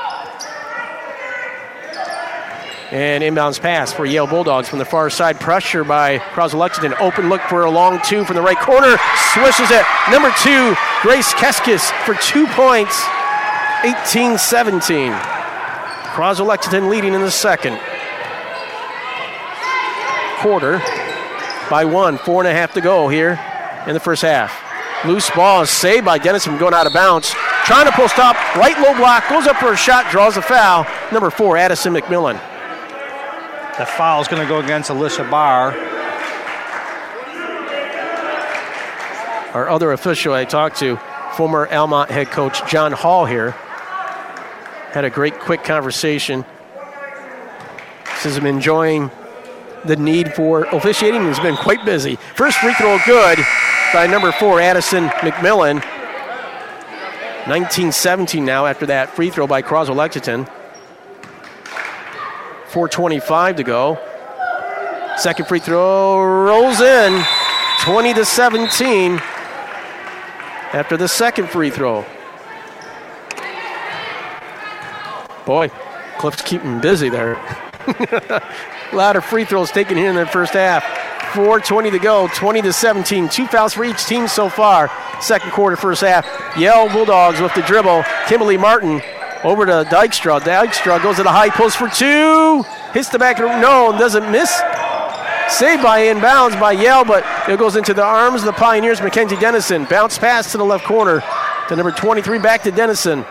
And inbounds pass for Yale Bulldogs from the far side. Pressure by Croswell Lexington. Open look for a long 2 from the right corner. Swishes it. Number 2, Grace Keskis for 2 points. 18-17. Croswell Lexington leading in the second quarter by 1. 4.5 to go here in the first half. Loose ball is saved by Dennison from going out of bounds. Trying to post up, right low block, goes up for a shot, draws a foul. Number 4, Addison McMillan. The foul is going to go against Alicia Barr. Our other official I talked to, former Almont head coach John Hall here, had a great quick conversation. Says I'm enjoying the need for officiating. He's been quite busy. First free throw good by number 4, Addison McMillan. 19-17 now after that free throw by Croswell Lexington. 4:25 to go. Second free throw rolls in. 20-17 after the second free throw. Boy, Cliff's keeping busy there. A lot of free throws taken here in the first half. 4:20 to go, 20-17. 2 fouls for each team so far. Second quarter, first half. Yale Bulldogs with the dribble. Kimberly Martin over to Dykstra. Dykstra goes to the high post for 2. Hits the back of the no, doesn't miss. Saved by inbounds by Yale, but it goes into the arms of the Pioneers. Mackenzie Dennison. Bounce pass to the left corner to number 23, back to Dennison.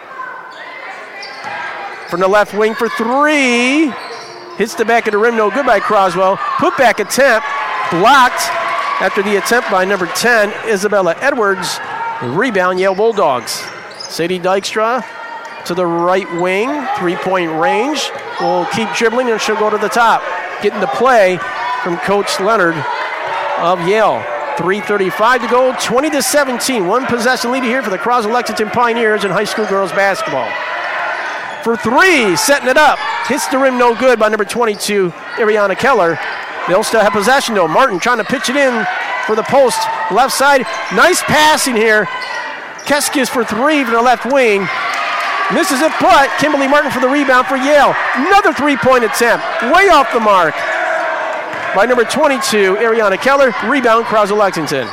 From the left wing for 3. Hits the back of the rim, no good by Croswell. Put back attempt, blocked after the attempt by number 10, Isabella Edwards. Rebound, Yale Bulldogs. Sadie Dykstra to the right wing, 3-point range. Will keep dribbling and she'll go to the top. Getting the play from Coach Leonard of Yale. 3:35 to go, 20-17. 1 possession lead here for the Croswell Lexington Pioneers in high school girls basketball. For 3, setting it up. Hits the rim, no good by number 22, Ariana Keller. They'll still have possession though. Martin trying to pitch it in for the post. Left side. Nice passing here. Keskis for 3 from the left wing. Misses it, but Kimberly Martin for the rebound for Yale. Another 3-point attempt. Way off the mark by number 22, Ariana Keller. Rebound, Croswell Lexington.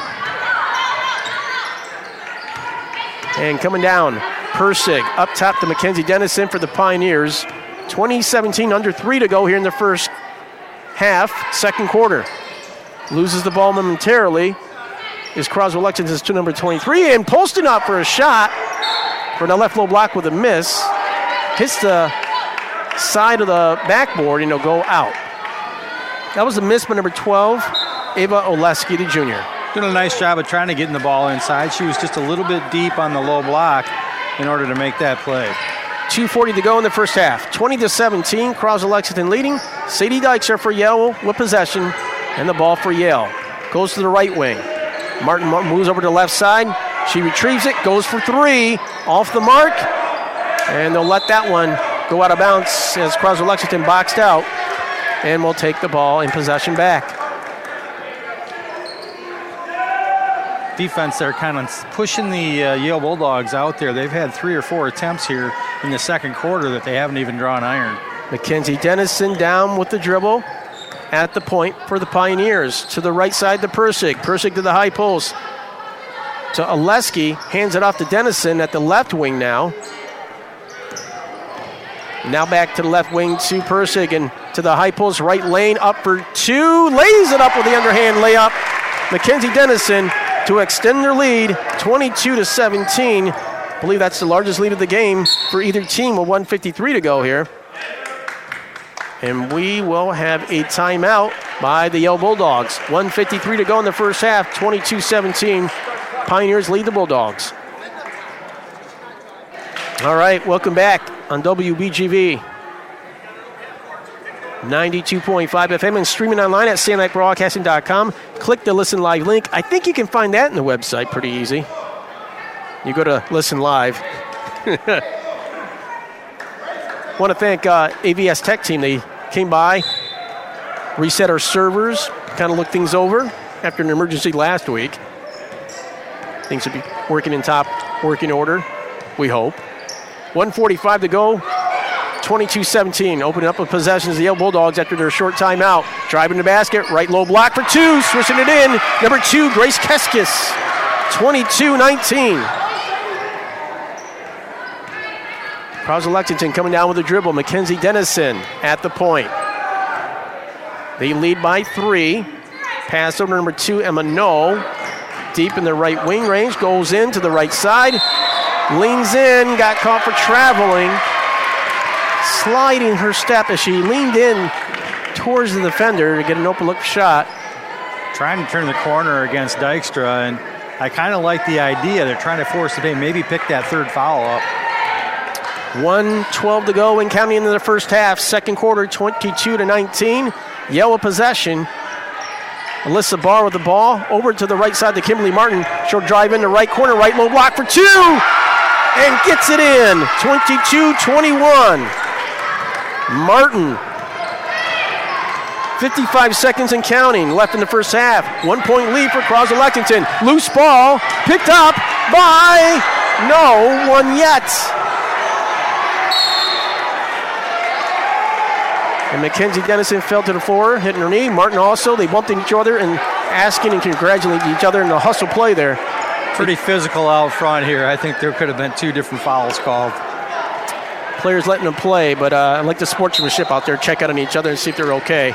And coming down, Persig up top to Mackenzie Dennison for the Pioneers. 20-17, under 3 to go here in the first half, second quarter. Loses the ball momentarily is Croswell Lexington's to number 23, and posting up for a shot for the left low block with a miss. Hits the side of the backboard and it'll go out. That was a miss by number 12, Ava Oleski, the junior. Doing a nice job of trying to get the ball inside. She was just a little bit deep on the low block in order to make that play. 2:40 to go in the first half. 20-17, Croswell Lexington leading. Sadie Dykstra for Yale with possession, and the ball for Yale. Goes to the right wing. Martin moves over to the left side. She retrieves it, goes for 3, off the mark, and they'll let that one go out of bounds as Croswell Lexington boxed out, and will take the ball in possession back. Defense, they're kind of pushing the Yale Bulldogs out there. They've had 3 or 4 attempts here in the second quarter that they haven't even drawn iron. Mackenzie Dennison down with the dribble at the point for the Pioneers. To the right side to Persig. Persig to the high post. To Oleski, hands it off to Dennison at the left wing now. Now back to the left wing to Persig and to the high post, right lane, up for 2. Lays it up with the underhand layup. Mackenzie Dennison to extend their lead, 22-17. I believe that's the largest lead of the game for either team with 1:53 to go here. And we will have a timeout by the Yale Bulldogs. 1:53 to go in the first half, 22-17. Pioneers lead the Bulldogs. All right, welcome back on WBGV 92.5 FM and streaming online at SandLakeBroadcasting.com. Click the Listen Live link. I think you can find that in the website pretty easy. You go to Listen Live. Want to thank AVS Tech Team. They came by, reset our servers, kind of looked things over after an emergency last week. Things should be working in top working order, we hope. 1:45 to go. 22-17, opening up with possessions of the Yale Bulldogs after their short timeout. Driving the basket, right low block for 2, switching it in. Number 2, Grace Keskis, 22-19. Croswell Lexington coming down with a dribble. Mackenzie Dennison at the point. They lead by 3. Pass over to number 2, Emma No. Deep in the right wing range, goes in to the right side. Leans in, got caught for traveling. Sliding her step as she leaned in towards the defender to get an open look shot. Trying to turn the corner against Dykstra, and I kind of like the idea. They're trying to force the game, maybe pick that third foul up. 1:12 to go and counting into the first half. Second quarter, 22-19. Yale with possession. Alyssa Barr with the ball. Over to the right side to Kimberly Martin. She'll drive in the right corner, right low block for 2. And gets it in. 22-21. Martin. 55 seconds and counting left in the first half. 1-point lead for Croswell Lexington. Loose ball picked up by no one yet. And Mackenzie Dennison fell to the floor, hitting her knee. Martin also. They bumped into each other and asking and congratulating each other in the hustle play there. Pretty physical out front here. I think there could have been 2 different fouls called. Players letting them play, but I like the sportsmanship out there. Check out on each other and see if they're okay.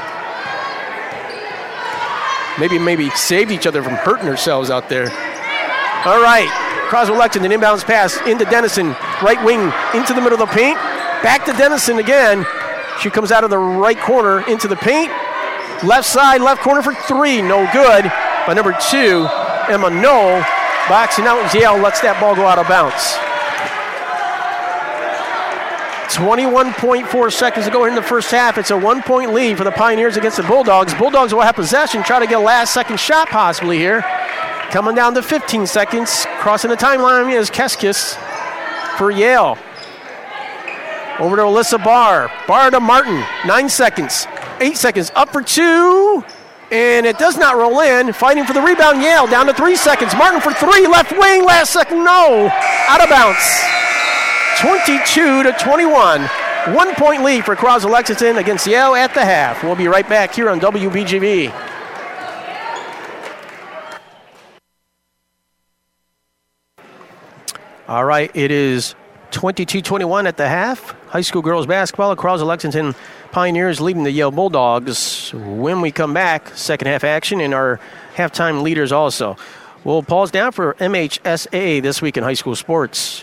Maybe saved each other from hurting themselves out there. All right, Croswell Lexington inbounds pass into Dennison. Right wing into the middle of the paint. Back to Dennison again. She comes out of the right corner into the paint. Left side, left corner for 3. No good. By number 2, Emma No. Boxing out as Yale lets that ball go out of bounds. 21.4 seconds to go in the first half. It's a 1-point lead for the Pioneers against the Bulldogs. Bulldogs will have possession, try to get a last-second shot possibly here. Coming down to 15 seconds. Crossing the timeline is Keskis for Yale. Over to Alyssa Barr. Barr to Martin. 9 seconds. 8 seconds. Up for 2. And it does not roll in. Fighting for the rebound, Yale down to 3 seconds. Martin for three, left wing, last second, no. Out of bounds. 22-21. 1 point lead for Croswell Lexington against Yale at the half. We'll be right back here on WBGV. All right, it is 22-21 at the half. High school girls basketball. Croswell Lexington Pioneers leading the Yale Bulldogs. When we come back, second half action and our halftime leaders also. We'll pause down for MHSAA this week in high school sports.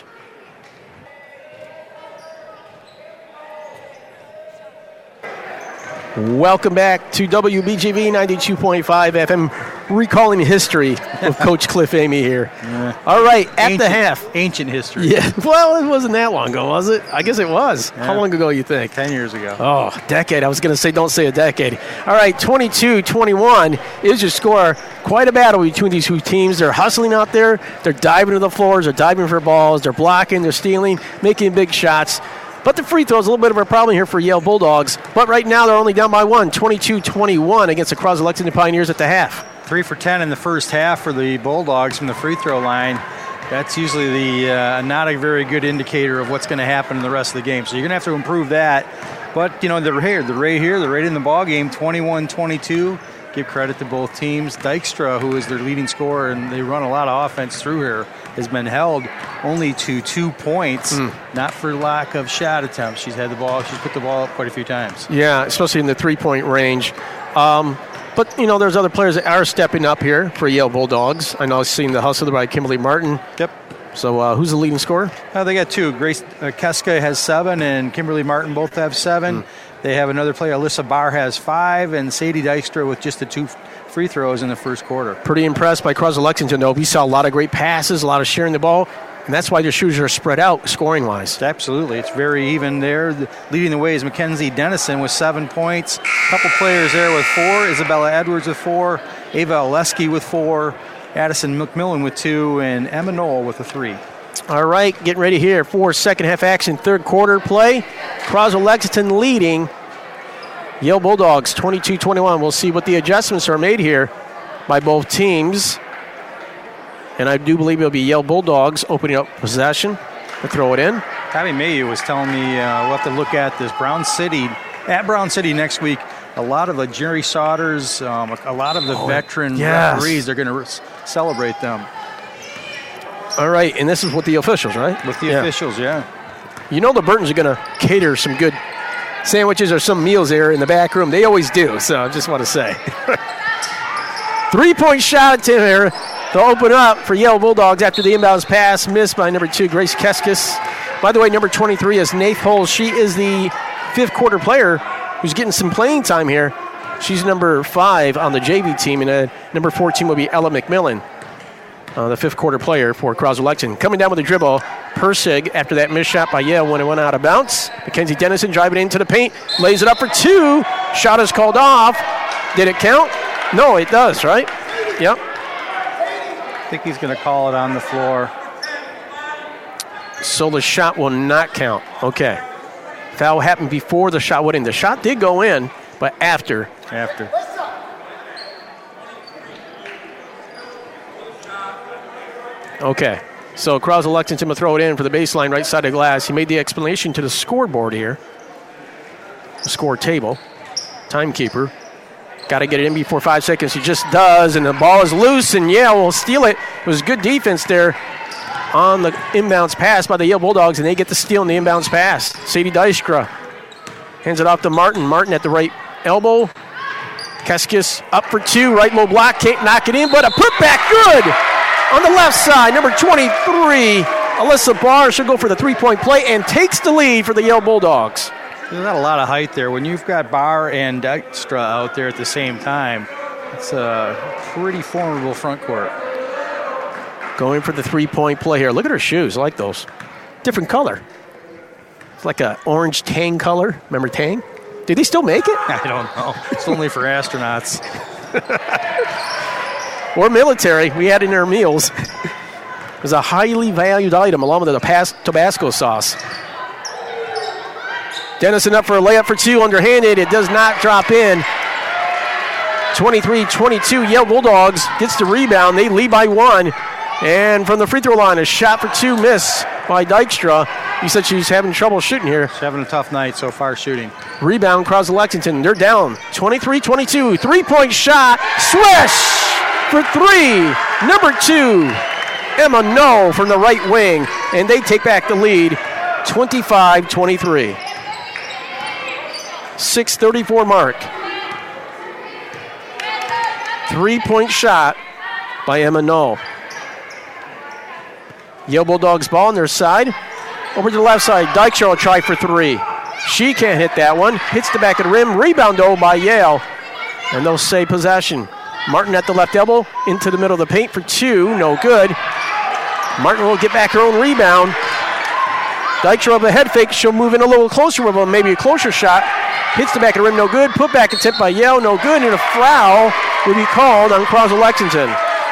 Welcome back to WBGV 92.5 FM, recalling history of Coach Cliff Amy here. Yeah. All right, at the half. Ancient history. Yeah, well, it wasn't that long ago, was it? I guess it was. Yeah. How long ago you think? 10 years ago. Oh, decade. I was going to say, don't say a decade. All right, 22-21 is your score. Quite a battle between these two teams. They're hustling out there. They're diving to the floors. They're diving for balls. They're blocking. They're stealing, making big shots. But the free throw is a little bit of a problem here for Yale Bulldogs. But right now they're only down by one, 22-21 against the Croswell Lexington Pioneers at the half. 3 for 10 in the first half for the Bulldogs from the free throw line. That's usually the not a very good indicator of what's going to happen in the rest of the game. So you're going to have to improve that. But, you know, they're right in the ball game, 21-22. Give credit to both teams. Dykstra, who is their leading scorer, and they run a lot of offense through here, has been held only to 2 points, not for lack of shot attempts. She's put the ball up quite a few times. Yeah, especially in the three-point range. But, you know, there's other players that are stepping up here for Yale Bulldogs. I know I've seen the hustle by Kimberly Martin. Yep. So who's the leading scorer? They got two. Grace Keska has 7, and Kimberly Martin both have 7. They have another player, Alyssa Barr, has 5, and Sadie Dykstra with just the 2 free throws in the first quarter. Pretty impressed by Croswell Lexington, though. We saw a lot of great passes, a lot of sharing the ball, and that's why their shooters are spread out scoring-wise. Absolutely. It's very even there. Leading the way is Mackenzie Dennison with 7 points. A couple players there with 4. Isabella Edwards with 4. Ava Oleski with 4. Addison McMillan with 2. And Emma Knoll with a 3. All right, getting ready here for second half action, third quarter play. Croswell Lexington leading Yale Bulldogs 22-21. We'll see what the adjustments are made here by both teams. And I do believe it'll be Yale Bulldogs opening up possession to throw it in. Tabby Mayu was telling me we'll have to look at this. Brown City next week. A lot of the Jerry Sodders, a lot of the veteran referees, they're going to celebrate them. All right, and this is with the officials, right? With the officials, yeah. You know the Burtons are going to cater some good sandwiches or some meals there in the back room. They always do, so I just want to say. 3-point shot attempt here to open up for Yale Bulldogs after the inbounds pass missed by number 2, Grace Keskis. By the way, number 23 is Nath Holes. She is the fifth quarter player who's getting some playing time here. She's number 5 on the JV team, and number 14 will be Ella McMillan. The fifth quarter player for Croswell Lexington. Coming down with a dribble, Persig after that missed shot by Yale when it went out of bounds. Mackenzie Dennison driving into the paint, lays it up for 2. Shot is called off. Did it count? No, it does, right? Yep. I think he's going to call it on the floor. So the shot will not count. Okay. Foul happened before the shot went in. The shot did go in, but after. Okay, so Croswell Lexington will throw it in for the baseline right side of the glass. He made the explanation to the scoreboard here. The score table. Timekeeper. Got to get it in before 5 seconds. He just does, and the ball is loose, and Yale will steal it. It was good defense there on the inbounds pass by the Yale Bulldogs, and they get the steal in the inbounds pass. Sadie Dyskra hands it off to Martin. Martin at the right elbow. Keskis up for 2. Right low block. Can't knock it in, but a putback good. On the left side, number 23, Alyssa Barr, should go for the 3-point play and takes the lead for the Yale Bulldogs. There's not a lot of height there. When you've got Barr and Dykstra out there at the same time, it's a pretty formidable front court. Going for the 3-point play here. Look at her shoes. I like those. Different color. It's like an orange Tang color. Remember Tang? Do they still make it? I don't know. It's only for astronauts. Or military. We had it in our meals. It was a highly valued item along with the Tabasco sauce. Dennison up for a layup for 2, underhanded. It does not drop in. 23-22, Yale Bulldogs gets the rebound. They lead by 1. And from the free throw line, a shot for 2 miss by Dykstra. He said she's having trouble shooting here. She's having a tough night so far shooting. Rebound, Croswell Lexington. They're down 23-22. 3-point shot. Swish for 3. Number 2, Emma No from the right wing. And they take back the lead 25-23. 6:34 mark. 3-point shot by Emma No. Yale Bulldogs ball on their side. Over to the left side. Dykstra will try for 3. She can't hit that one. Hits the back of the rim. Rebound, though, by Yale. And they'll say possession. Martin at the left elbow. Into the middle of the paint for 2. No good. Martin will get back her own rebound. Dykstra with a head fake. She'll move in a little closer with a maybe a closer shot. Hits the back of the rim. No good. Put back attempt by Yale. No good. And a foul will be called on Croswell Lexington.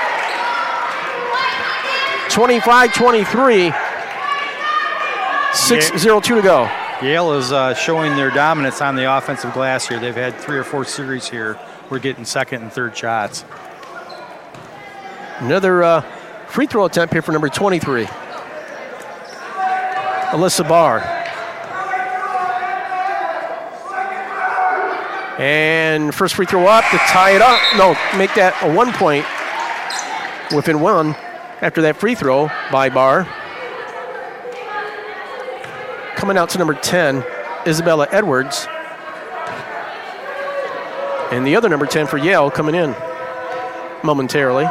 25-23. 6:02 to go. Yale is showing their dominance on the offensive glass here. They've had 3 or 4 series here. We're getting second and third shots. Another free throw attempt here for number 23. Alyssa Barr. And first free throw up to tie it up. No, make that a 1 point within 1 after that free throw by Barr. Coming out to number 10, Isabella Edwards. And the other number 10 for Yale coming in momentarily.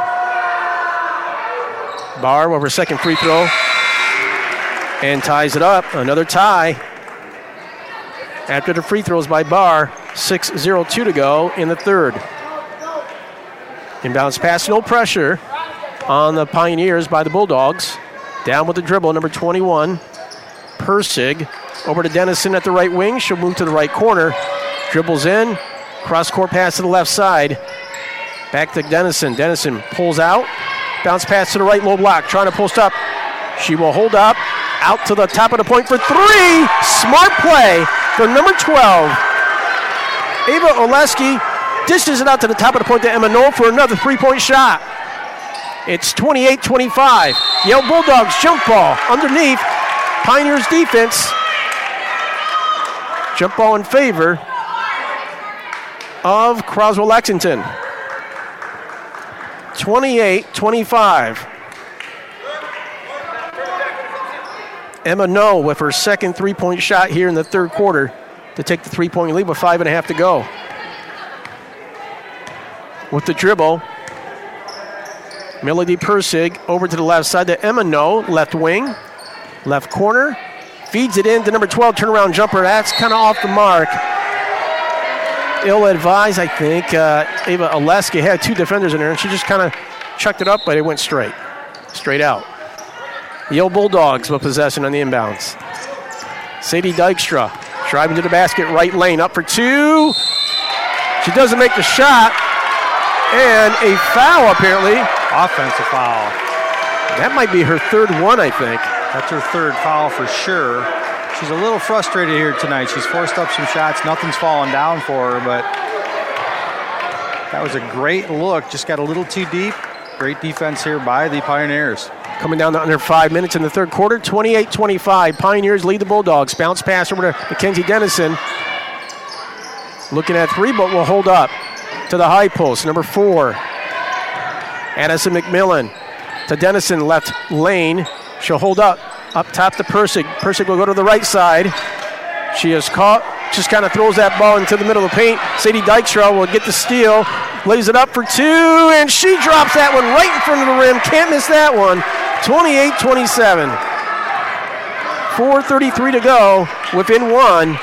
Barr with her second free throw and ties it up. Another tie after the free throws by Barr. 6:02 to go in the third. Inbounds pass, no pressure on the Pioneers by the Bulldogs. Down with the dribble, number 21. Persig over to Dennison at the right wing. She'll move to the right corner. Dribbles in. Cross-court pass to the left side. Back to Dennison. Dennison pulls out. Bounce pass to the right low block. Trying to post up. She will hold up. Out to the top of the point for 3. Smart play for number 12. Ava Oleski dishes it out to the top of the point to Emma Knoll for another 3-point shot. It's 28-25. Yale Bulldogs jump ball underneath Pioneers defense. Jump ball in favor of Croswell Lexington. 28-25. Emma No with her second 3-point shot here in the third quarter to take the 3-point lead with 5.5 to go. With the dribble, Melody Persig over to the left side to Emma No, left wing, left corner, feeds it in to number 12, turnaround jumper. That's kind of off the mark. Ill-advised, I think. Ava Oleski had 2 defenders in there, and she just kind of chucked it up, but it went straight out. Yale Bulldogs with possession on the inbounds. Sadie Dykstra driving to the basket, right lane, up for 2. She doesn't make the shot, and a foul apparently. Offensive foul. That might be her third one, I think. That's her third foul for sure. She's a little frustrated here tonight. She's forced up some shots. Nothing's falling down for her, but that was a great look. Just got a little too deep. Great defense here by the Pioneers. Coming down to under 5 minutes in the third quarter, 28-25. Pioneers lead the Bulldogs. Bounce pass over to Mackenzie Dennison. Looking at 3, but will hold up to the high post. Number 4, Addison McMillan to Dennison, left lane. She'll hold up top to Persig. Persig will go to the right side. She is caught. Just kind of throws that ball into the middle of the paint. Sadie Dykstra will get the steal. Lays it up for 2, and she drops that one right in front of the rim. Can't miss that one. 28-27. 4:33 to go, within 1.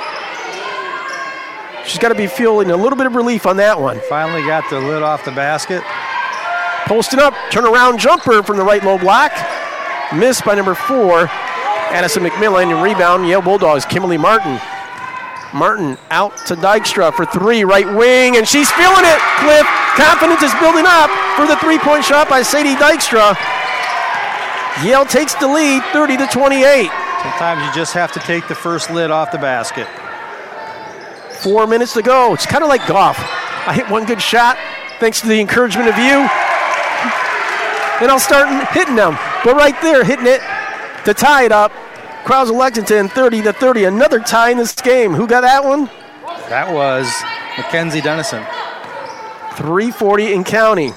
She's got to be feeling a little bit of relief on that one. Finally got the lid off the basket. Posted up, turnaround jumper from the right low block. Missed by number 4, Addison McMillan, and rebound, Yale Bulldogs, Kimberly Martin. Martin out to Dykstra for 3, right wing, and she's feeling it, Cliff. Confidence is building up for the 3-point shot by Sadie Dykstra. Yale takes the lead, 30-28. Sometimes you just have to take the first lid off the basket. 4 minutes to go. It's kind of like golf. I hit one good shot thanks to the encouragement of you. And I'll start hitting them. But right there, hitting it to tie it up. Crowds of Lexington 30-30. Another tie in this game. Who got that one? That was Mackenzie Dennison. 3:40 and counting.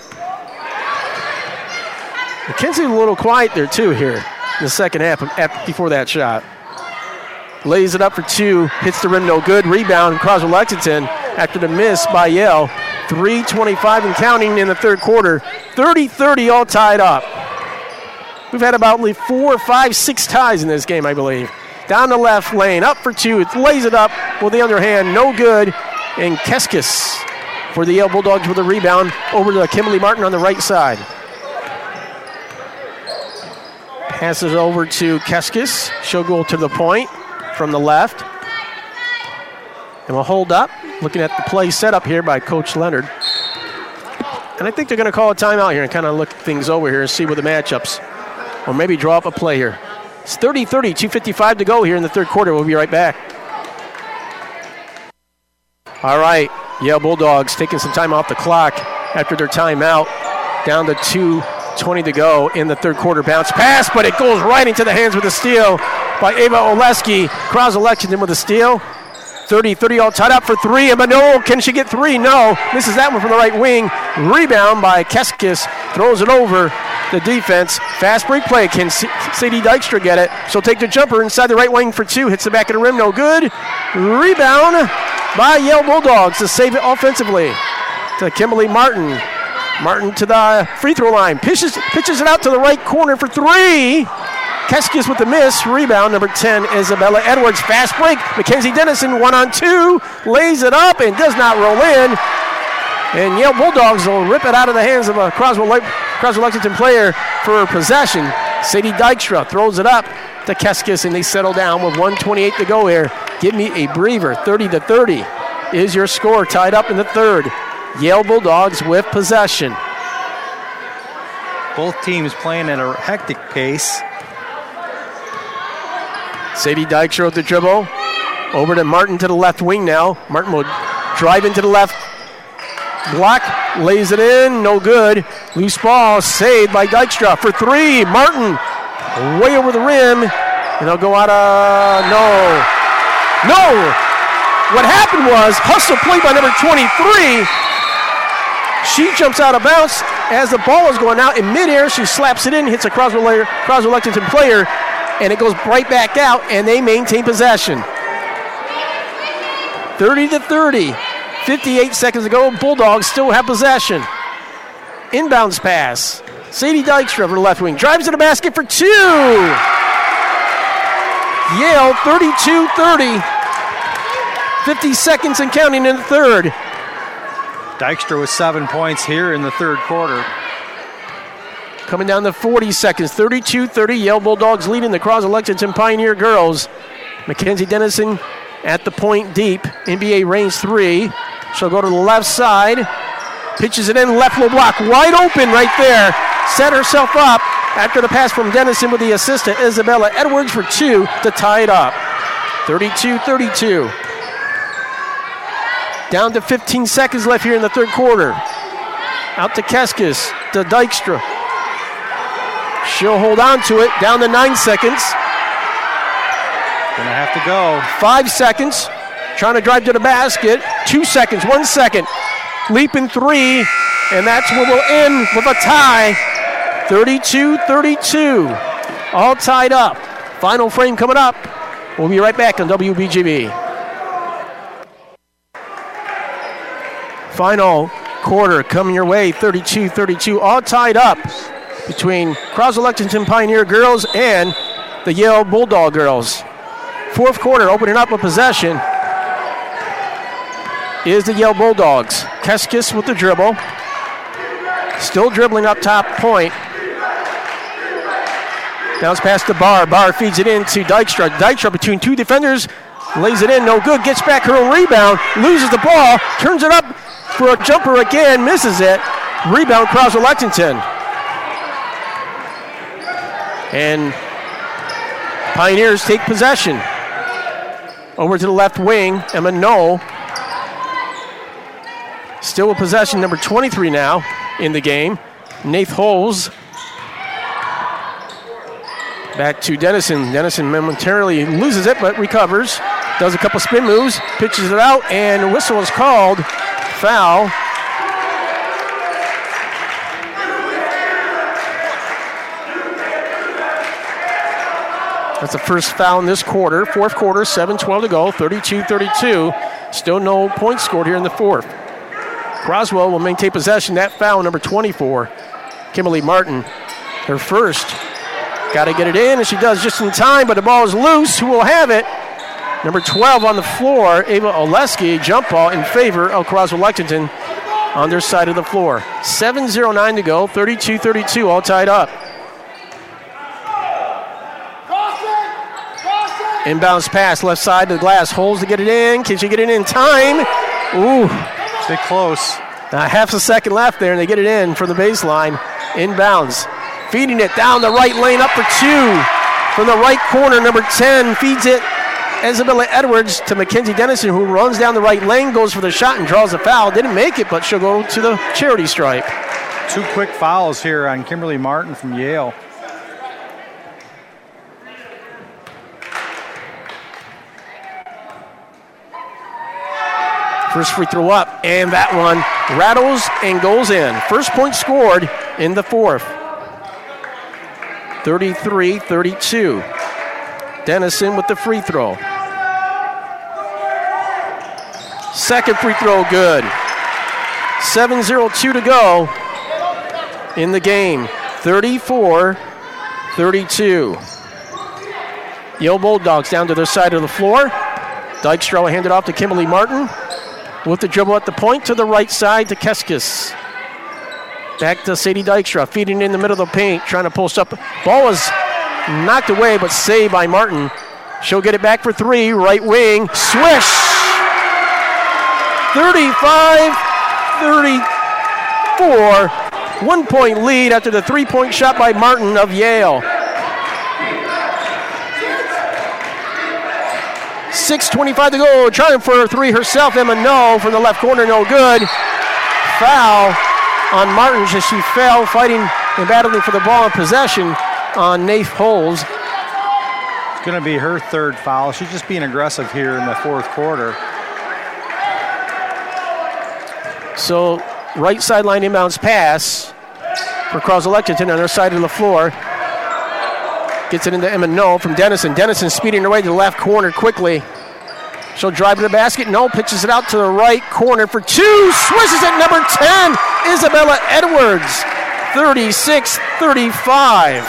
Mackenzie a little quiet there too here in the second half before that shot. Lays it up for two, hits the rim, no good. Rebound, Croswell Lexington after the miss by Yale. 3:25 and counting in the third quarter. 30-30 all tied up. We've had about 4, 5, 6 ties in this game, I believe. Down the left lane, up for two. It lays it up with the underhand, no good. And Keskis for the Yale Bulldogs with a rebound over to Kimberly Martin on the right side. Passes over to Keskis. She'll go to the point from the left. And we'll hold up, looking at the play set up here by Coach Leonard. And I think they're going to call a timeout here and kind of look things over here and see what the matchups, or maybe draw up a play here. It's 30-30, 2:55 to go here in the third quarter. We'll be right back. All right, Yale Bulldogs taking some time off the clock after their timeout. Down to 2:20 to go in the third quarter. Bounce pass, but it goes right into the hands with a steal by Ava Oleski. Crowds Lexington with a steal. 30-30 all tied up for three. And Mano, can she get three? No. Misses that one from the right wing. Rebound by Keskis. Throws it over the defense. Fast break play. Can Sadie Dykstra get it? She'll take the jumper inside the right wing for two. Hits the back of the rim. No good. Rebound by Yale Bulldogs to save it offensively. To Kimberly Martin. Martin to the free throw line. Pitches it out to the right corner for three. Keskis with the miss. Rebound, number 10, Isabella Edwards. Fast break. Mackenzie Dennison, 1-on-2. Lays it up and does not roll in. And Yale Bulldogs will rip it out of the hands of a Croswell Lexington player for possession. Sadie Dykstra throws it up to Keskis, and they settle down with 1:28 to go here. Give me a breather. 30-30 is your score, tied up in the third. Yale Bulldogs with possession. Both teams playing at a hectic pace. Sadie Dykstra with the dribble. Over to Martin to the left wing now. Martin will drive into the left block. Lays it in. No good. Loose ball saved by Dykstra for three. Martin way over the rim. And they'll go out of... No. What happened was hustle play by number 23. She jumps out of bounds as the ball is going out in midair. She slaps it in, hits a Croswell Lexington player, and it goes right back out, and they maintain possession. 30-30. 58 seconds ago, Bulldogs still have possession. Inbounds pass. Sadie Dykstra for the left wing. Drives to the basket for two. Yale 32-30. 50 seconds and counting in the third. Dykstra with 7 points here in the third quarter. Coming down to 40 seconds. 32-30. Yale Bulldogs leading the Croswell Lexington Pioneer girls. Mackenzie Dennison at the point deep. NBA range three. She'll go to the left side. Pitches it in. Left low block. Wide open right there. Set herself up after the pass from Dennison with the assist to Isabella Edwards for two to tie it up. 32-32. Down to 15 seconds left here in the third quarter. Out to Keskis, to Dykstra. She'll hold on to it. Down to 9 seconds. Gonna have to go. 5 seconds. Trying to drive to the basket. 2 seconds, 1 second. Leaping three. And that's where we'll end with a tie. 32-32. All tied up. Final frame coming up. We'll be right back on WBGB. Final quarter coming your way, 32-32, all tied up between Croswell Lexington Pioneer girls and the Yale Bulldog girls. Fourth quarter opening up a possession is the Yale Bulldogs. Keskis with the dribble. Still dribbling up top point. Bounce past the Barr. Barr feeds it in to Dykstra. Dykstra between two defenders. Lays it in, no good. Gets back her own rebound. Loses the ball. Turns it up for a jumper again, misses it. Rebound, Croswell Lexington. And Pioneers take possession. Over to the left wing, Emma Knoll. Still with possession, number 23 now in the game. Nath Holes. Back to Dennison. Dennison momentarily loses it, but recovers. Does a couple spin moves, pitches it out, and a whistle is called. Foul. That's the first foul in this quarter. Fourth quarter, 7:12 to go, 32-32. Still no points scored here in the fourth. Croswell will maintain possession. That foul, number 24, Kimberly Martin, her first. Got to get it in, and she does just in time, but the ball is loose. Who will have it? Number 12 on the floor, Ava Oleski, jump ball in favor of Croswell-Lexington on their side of the floor. 7:09 to go, 32-32, all tied up. Inbounds pass, left side to the glass. Holes to get it in. Can she get it in time? Ooh. Bit close. Half a second left there, and they get it in from the baseline. Inbounds. Feeding it down the right lane, up for two. From the right corner, number 10 feeds it. Isabella Edwards to Mackenzie Dennison, who runs down the right lane, goes for the shot and draws a foul. Didn't make it, but she'll go to the charity stripe. 2 quick fouls here on Kimberly Martin from Yale. First free throw up, and that one rattles and goes in. First point scored in the fourth. 33-32. Dennison with the free throw. Second free throw good. 7:02 to go in the game. 34-32. Yale Bulldogs down to their side of the floor. Dykstra will hand it off to Kimberly Martin. With the dribble at the point to the right side to Keskis. Back to Sadie Dykstra, feeding in the middle of the paint, trying to post up. Ball was knocked away, but saved by Martin. She'll get it back for three, right wing, swish! 35-34, 1 point lead after the 3-point shot by Martin of Yale. 6:25 to go, trying for a three herself. Emma No from the left corner, no good. Foul on Martin as she fell, fighting and battling for the ball in possession on Nath Holes. It's going to be her third foul. She's just being aggressive here in the fourth quarter. So, right sideline inbounds pass for Croswell-Lexington on their side of the floor. Gets it into Emma No from Dennison. Dennison speeding her way to the left corner quickly. She'll drive to the basket. No, pitches it out to the right corner for two. Swishes it, number 10, Isabella Edwards. 36-35.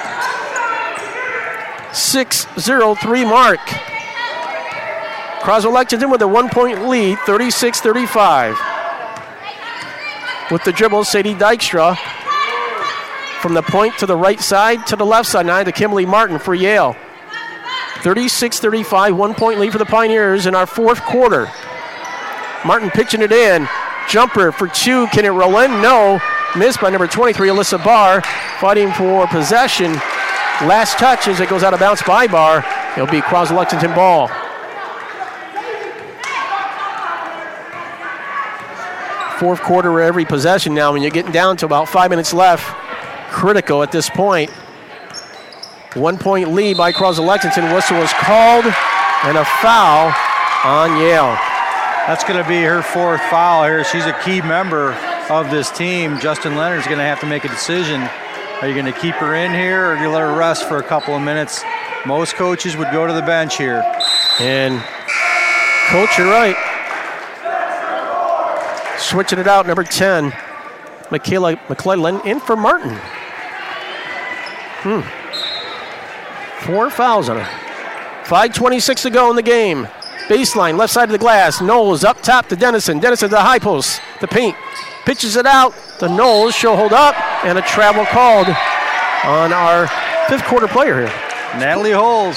6:03 mark. Croswell-Lexington with a 1 point lead, 36-35. With the dribble, Sadie Dykstra. From the point to the right side to the left side, now to Kimberly Martin for Yale. 36-35, 1 point lead for the Pioneers in our fourth quarter. Martin pitching it in. Jumper for two. Can it roll in? No. Missed by number 23, Alyssa Barr. Fighting for possession. Last touch as it goes out of bounds by Barr. It'll be Croswell-Lexington ball. Fourth quarter every possession now when you're getting down to about 5 minutes left. Critical at this point. 1 point lead by Croswell-Lexington. Whistle was called and a foul on Yale. That's going to be her fourth foul here. She's a key member of this team. Justin Leonard's going to have to make a decision. Are you going to keep her in here or do you let her rest for a couple of minutes? Most coaches would go to the bench here. And coach, you're right. Switching it out, number 10, Michaela McClellan in for Martin. 4 fouls on her. 5:26 to go in the game. Baseline, left side of the glass. Knowles up top to Dennison. Dennison to the high post. The paint. Pitches it out. The Knowles. She'll hold up. And a travel called on our fifth quarter player here. Natalie Holes.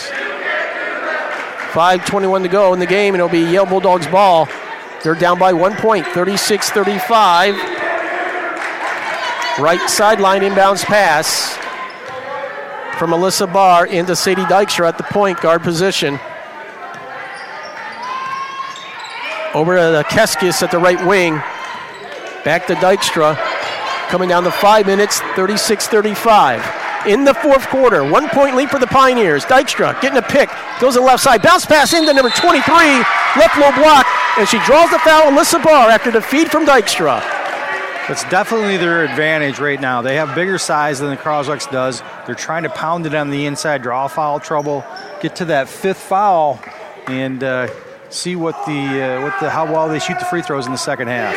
5:21 to go in the game, and it'll be Yale Bulldogs ball. They're down by 1 point, 36-35. Right sideline inbounds pass from Alyssa Barr into Sadie Dykstra at the point guard position. Over to Keskis at the right wing. Back to Dykstra. Coming down to 5 minutes, 36-35. In the fourth quarter, 1 point lead for the Pioneers. Dykstra getting a pick, goes to the left side, bounce pass into number 23, left low block, and she draws the foul, Alyssa Barr, after the feed from Dykstra. That's definitely their advantage right now. They have bigger size than the Croslex does. They're trying to pound it on the inside, draw foul trouble, get to that fifth foul, and see how well they shoot the free throws in the second half.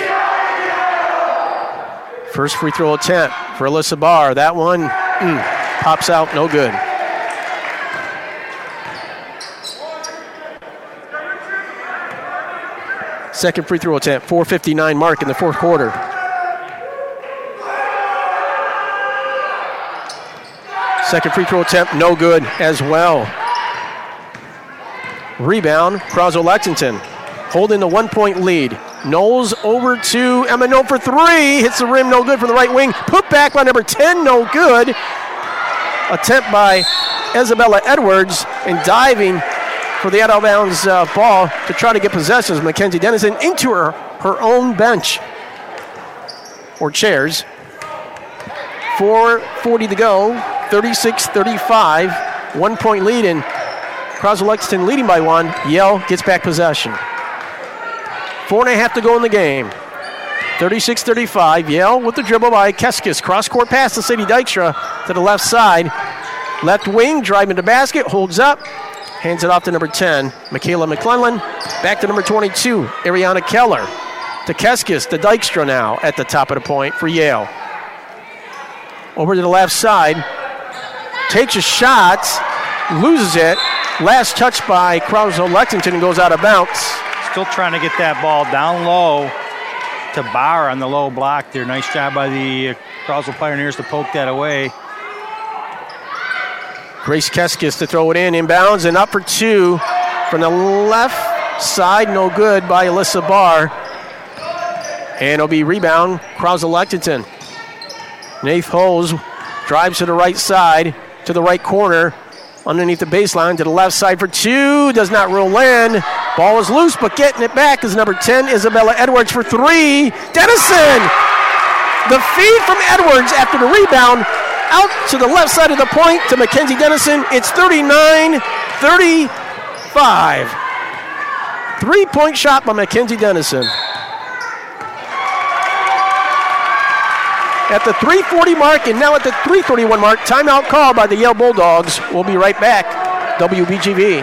First free throw attempt for Alyssa Barr. That one pops out, no good. Second free throw attempt, 4:59 mark in the fourth quarter. Second free throw attempt, no good as well. Rebound, Croswell Lexington holding the 1 point lead. Knowles over to Emma No for three. Hits the rim, no good from the right wing. Put back by number 10, no good. Attempt by Isabella Edwards, and diving for the out-of-bounds ball to try to get possession is Mackenzie Dennison into her own bench or chairs. 4:40 to go, 36-35. 1 point lead, and Croswell Lexington leading by one. Yale gets back possession. 4.5 to go in the game. 36-35. Yale with the dribble by Keskis. Cross-court pass to Sadie Dykstra to the left side. Left wing, driving to basket, holds up, hands it off to number 10, Michaela McClellan. Back to number 22, Ariana Keller. To Keskis, to Dykstra now at the top of the point for Yale. Over to the left side. Takes a shot, loses it. Last touch by Croswell Lexington and goes out of bounds. Still trying to get that ball down low to Barr on the low block there. Nice job by the Croswell Pioneers to poke that away. Grace Keskis to throw it in, inbounds, and up for two from the left side. No good by Alyssa Barr. And it'll be rebound, Croswell Lexington. Nath Hose drives to the right side, to the right corner, underneath the baseline, to the left side for two. Does not roll in. Ball is loose, but getting it back is number 10, Isabella Edwards for three. Dennison! The feed from Edwards after the rebound. Out to the left side of the point to Mackenzie Dennison. It's 39-35. 3-point shot by Mackenzie Dennison. At the 3:40 mark and now at the 3:31 mark, timeout call by the Yale Bulldogs. We'll be right back. WBGV.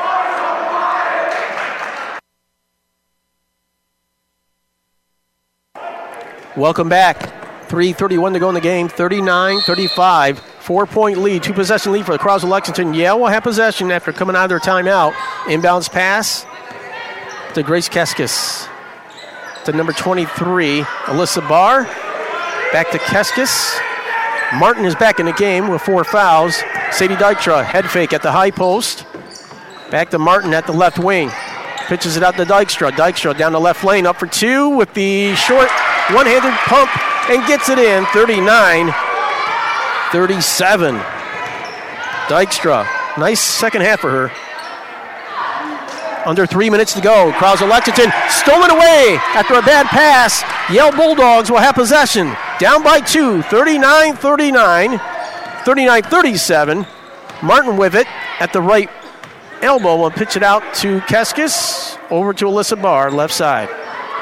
Welcome back. 3:31 to go in the game. 39-35. 4-point lead. 2-possession lead for the Croswell Lexington. Yale will have possession after coming out of their timeout. Inbounds pass to Grace Keskis. To number 23, Alyssa Barr. Back to Keskis. Martin is back in the game with 4 fouls. Sadie Dykstra, head fake at the high post. Back to Martin at the left wing. Pitches it out to Dykstra. Dykstra down the left lane, up for two with the short one-handed pump and gets it in. 39-37. Dykstra, nice second half for her. Under 3 minutes to go. Croswell Lexington stolen away after a bad pass. Yale Bulldogs will have possession. Down by 2, 39-39, 39-37. Martin with it at the right elbow will pitch it out to Keskis. Over to Alyssa Barr, left side.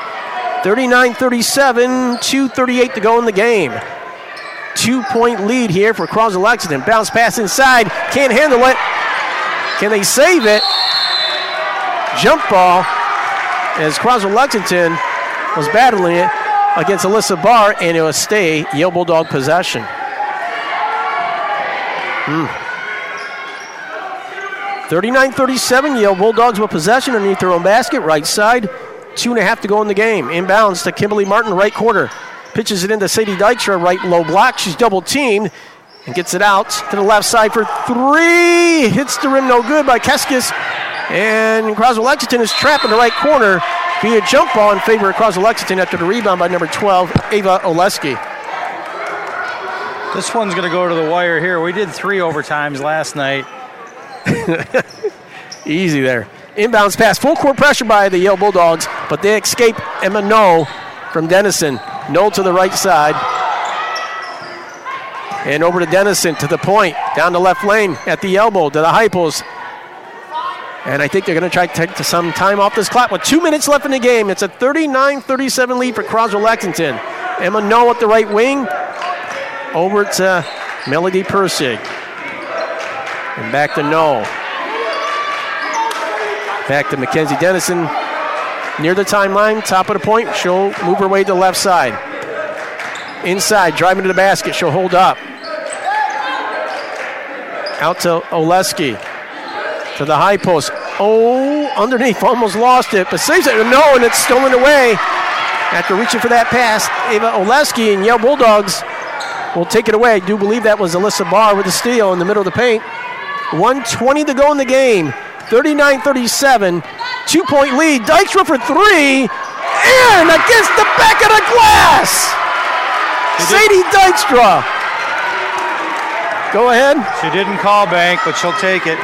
39-37, 2:38 to go in the game. 2-point lead here for Croswell Lexington. Bounce pass inside, can't handle it. Can they save it? Jump ball as Croswell Lexington was battling it against Alyssa Barr, and it will stay Yale Bulldog possession. 39-37, Yale Bulldogs with possession underneath their own basket, right side. 2.5 to go in the game. Inbounds to Kimberly Martin, right corner. Pitches it into Sadie Dykstra, right low block. She's double teamed and gets it out to the left side for three. Hits the rim, no good by Keskis. And Croswell Lexington is trapped in the right corner via jump ball in favor of Croswell Lexington after the rebound by number 12, Ava Oleski. This one's going to go to the wire here. We did 3 overtimes last night. Easy there. Inbounds pass, full court pressure by the Yale Bulldogs, but they escape Emma No from Dennison. Knoll to the right side. And over to Dennison to the point. Down the left lane at the elbow to the high post. And I think they're going to try to take some time off this clock with 2 minutes left in the game. It's a 39-37 lead for Croswell-Lexington. Emma Knoll at the right wing. Over to Melody Persig. And back to Knoll. Back to Mackenzie Dennison. Near the timeline, top of the point. She'll move her way to the left side. Inside, driving to the basket. She'll hold up. Out to Oleski. To the high post. Oh, underneath, almost lost it, but saves it. No, and it's stolen away. After reaching for that pass, Ava Oleski and Yale Bulldogs will take it away. I do believe that was Alyssa Barr with the steal in the middle of the paint. 1:20 to go in the game. 39-37. 2-point lead. Dykstra for three. And against the back of the glass. Sadie Dykstra. Go ahead. She didn't call bank, but she'll take it.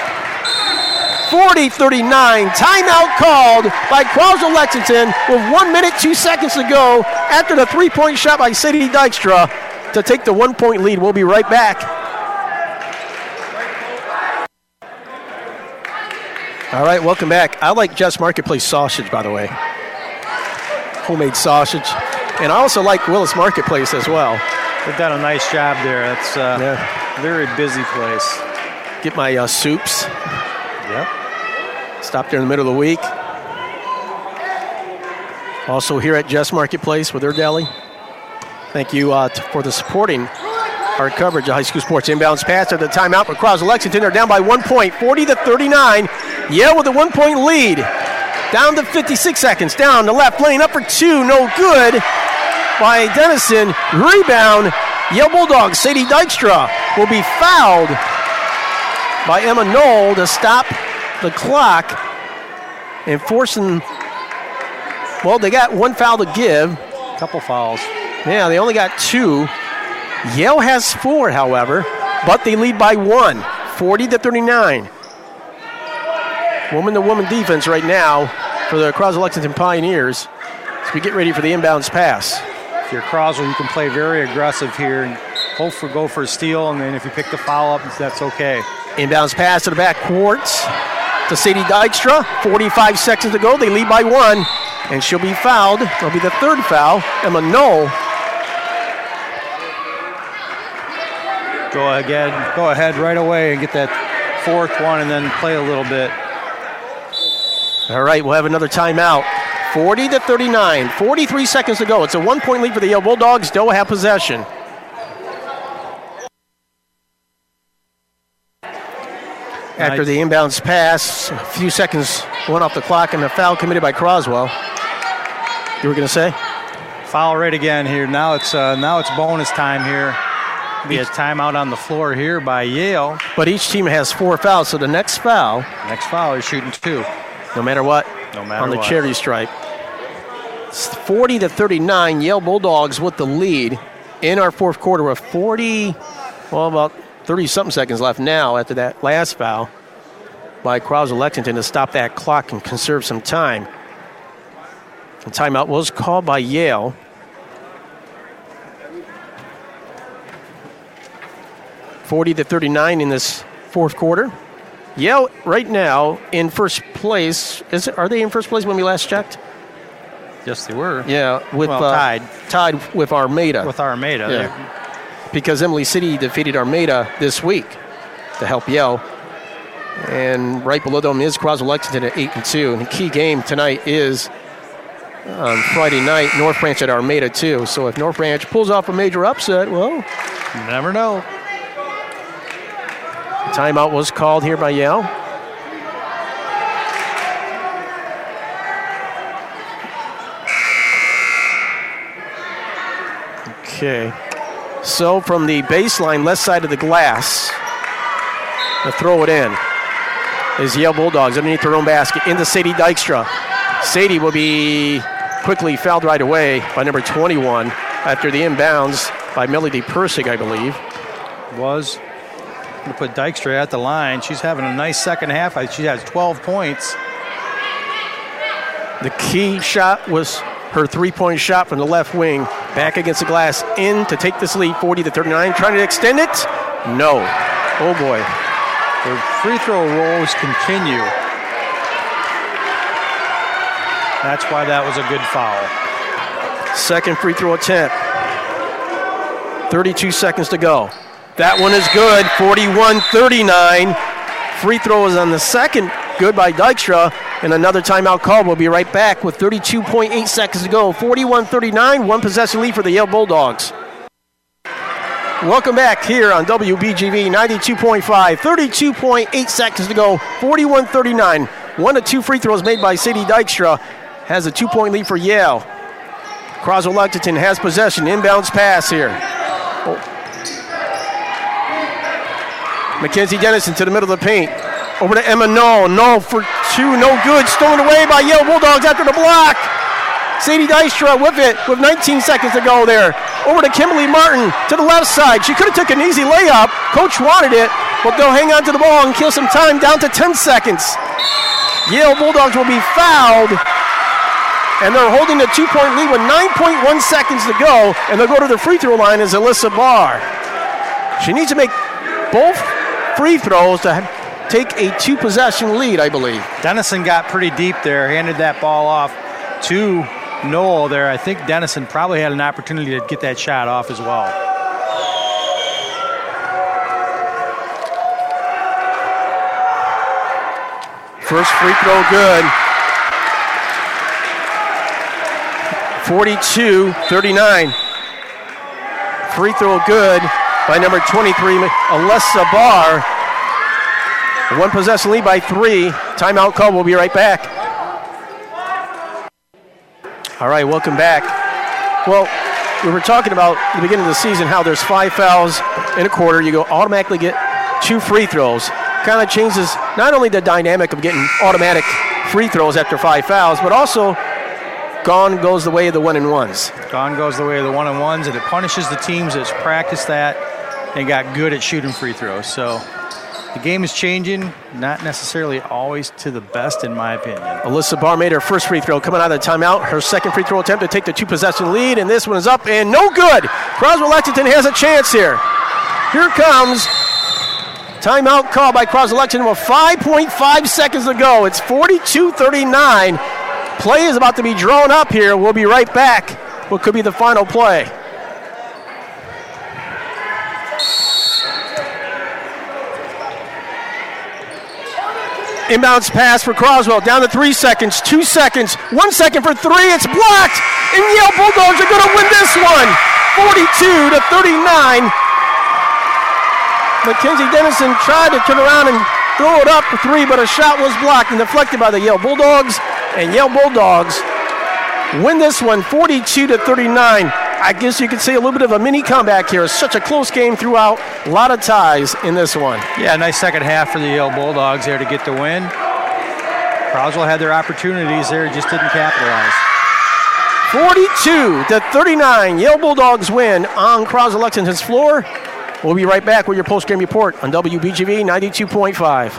40-39. Timeout called by Croswell-Lexington with 1 minute, 2 seconds to go after the three-point shot by Sadie Dykstra to take the 1-point lead. We'll be right back. All right, welcome back. I like Jess Marketplace sausage, by the way. Homemade sausage. And I also like Willis Marketplace as well. They've done a nice job there. It's a very busy place. Get my soups. Yep. Stop there in the middle of the week. Also here at Jess Marketplace with their deli. Thank you for the supporting our coverage of high school sports. Inbounds pass at the timeout for Croswell-Lexington. They're down by 1 point, 40-39. Yale with a 1-point lead. Down to 56 seconds. Down the left lane, up for two, no good by Dennison. Rebound, Yale Bulldogs. Sadie Dykstra will be fouled by Emma Knoll to stop the clock and forcing, well, they got one foul to give. Couple fouls. Yeah, they only got two. Yale has four, however, but they lead by one, 40-39. Woman-to-woman defense right now for the Croswell-Lexington Pioneers as we get ready for the inbounds pass. If you're Croswell, you can play very aggressive here and go for a steal, and then if you pick the foul up, that's okay. Inbounds pass to the back courts to Sadie Dykstra. 45 seconds to go. They lead by one, and she'll be fouled. It'll be the third foul. Emma Knoll. Go ahead right away and get that fourth one and then play a little bit. All right, we'll have another timeout. 40-39, 43 seconds to go. It's a 1-point lead for the Yale Bulldogs. Doe have possession. After the inbounds pass, a few seconds went off the clock and a foul committed by Croswell. You were going to say? Foul right again here. Now it's bonus time here. Be a timeout on the floor here by Yale. But each team has four fouls, so the next foul is shooting two. No matter what. On the charity stripe. It's 40-39. Yale Bulldogs with the lead in our fourth quarter with about 30-something seconds left now after that last foul by Croswell-Lexington to stop that clock and conserve some time. The timeout was called by Yale. (40-39) in this fourth quarter. Yale right now in first place. Are they in first place when we last checked? Yes, they were. Yeah, tied with Armada. With Armada. Yeah. Because Emily City defeated Armada this week to help Yale. And right below them is Croswell-Lexington at 8-2. And the key game tonight is on Friday night, North Branch at Armada too. So if North Branch pulls off a major upset, well, you never know. Timeout was called here by Yale. Okay. So from the baseline left side of the glass, to throw it in is Yale Bulldogs underneath their own basket into Sadie Dykstra. Sadie will be quickly fouled right away by number 21 after the inbounds by Melody Persig, I believe. Was. Going to put Dykstra at the line. She's having a nice second half. She has 12 points. The key shot was her three-point shot from the left wing. Back against the glass, in to take this lead, 40-39. Trying to extend it? No. Oh, boy. The free throw rolls continue. That's why that was a good foul. Second free throw attempt. 32 seconds to go. That one is good, 41-39. Free throw is on the second, good by Dykstra. And another timeout call. We'll be right back with 32.8 seconds to go. 41-39, one possession lead for the Yale Bulldogs. Welcome back here on WBGV 92.5. 32.8 seconds to go, 41-39. 1 of 2 free throws made by Sadie Dykstra has a 2-point lead for Yale. Croswell-Lexington has possession. Inbounds pass here. Oh. Mackenzie Dennison to the middle of the paint. Over to Emma Knoll. Knoll for 2, no good. Stolen away by Yale Bulldogs after the block. Sadie Dykstra with it with 19 seconds to go there. Over to Kimberly Martin to the left side. She could have took an easy layup. Coach wanted it, but they'll hang on to the ball and kill some time down to 10 seconds. Yale Bulldogs will be fouled, and they're holding the 2-point lead with 9.1 seconds to go, and they'll go to the free throw line as Alyssa Barr. She needs to make both free throws to take a 2-possession lead, I believe. Dennison got pretty deep there, handed that ball off to Knoll there. I think Dennison probably had an opportunity to get that shot off as well. First free throw good. 42-39. Free throw good by number 23, Alyssa Barr. One possession lead by 3. Timeout call. We'll be right back. All right, welcome back. Well, we were talking about at the beginning of the season how there's 5 fouls in a quarter. You go automatically get 2 free throws. Kind of changes not only the dynamic of getting automatic free throws after 5 fouls, but also gone goes the way of the 1-and-1s. Gone goes the way of the 1-and-1s, and it punishes the teams that's practiced that and got good at shooting free throws. So the game is changing, not necessarily always to the best, in my opinion. Alyssa Barr made her first free throw coming out of the timeout. Her second free throw attempt to take the 2-possession lead, and this one is up and no good. Croswell-Lexington has a chance here. Here comes timeout call by Croswell-Lexington with 5.5 seconds to go. It's 42-39. Play is about to be drawn up here. We'll be right back. What could be the final play? Inbounds pass for Croswell, down to 3 seconds, 2 seconds, 1 second for 3, it's blocked, and Yale Bulldogs are going to win this one, 42-39. Mackenzie Dennison tried to turn around and throw it up for 3, but a shot was blocked and deflected by the Yale Bulldogs, and Yale Bulldogs win this one, 42-39. I guess you could say a little bit of a mini comeback here. It's such a close game throughout. A lot of ties in this one. Yeah, nice second half for the Yale Bulldogs there to get the win. Croswell had their opportunities there, just didn't capitalize. 42-39. Yale Bulldogs win on Croswell-Lexington's floor. We'll be right back with your post-game report on WBGV 92.5.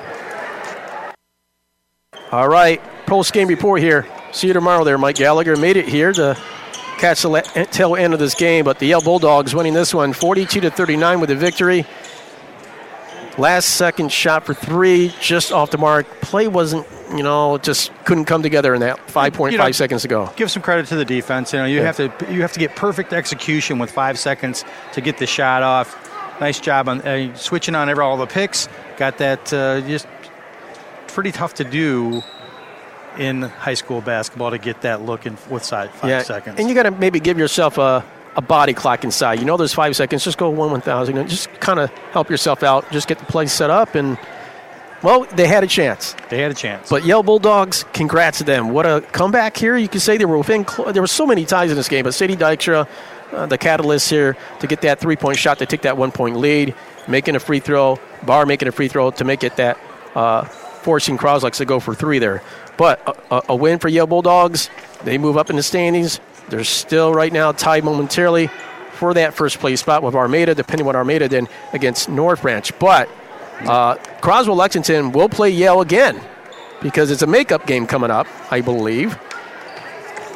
All right, post-game report here. See you tomorrow there, Mike Gallagher. Made it here to catch the tail end of this game, but the Yale Bulldogs winning this one 42-39 with a victory. Last second shot for 3, just off the mark. Play wasn't, just couldn't come together in that 5.5 seconds to go. Give some credit to the defense. You have to get perfect execution with 5 seconds to get the shot off. Nice job on switching on all the picks. Got that just pretty tough to do in high school basketball to get that look in with 5 seconds. And you got to maybe give yourself a body clock inside. There's 5 seconds. Just go 1,000 and just kind of help yourself out. Just get the play set up. And, well, they had a chance. But Yale Bulldogs, congrats to them. What a comeback here. You can say they were there were so many ties in this game. But Sadie Dykstra, the catalyst here to get that 3-point shot to take that 1-point lead, making a free throw, Barr making a free throw to make it that forcing Croslex to go for 3 there. But a win for Yale Bulldogs. They move up in the standings. They're still right now tied momentarily for that first place spot with Armada, depending on what Armada did against North Branch. But Croswell-Lexington will play Yale again because it's a makeup game coming up, I believe.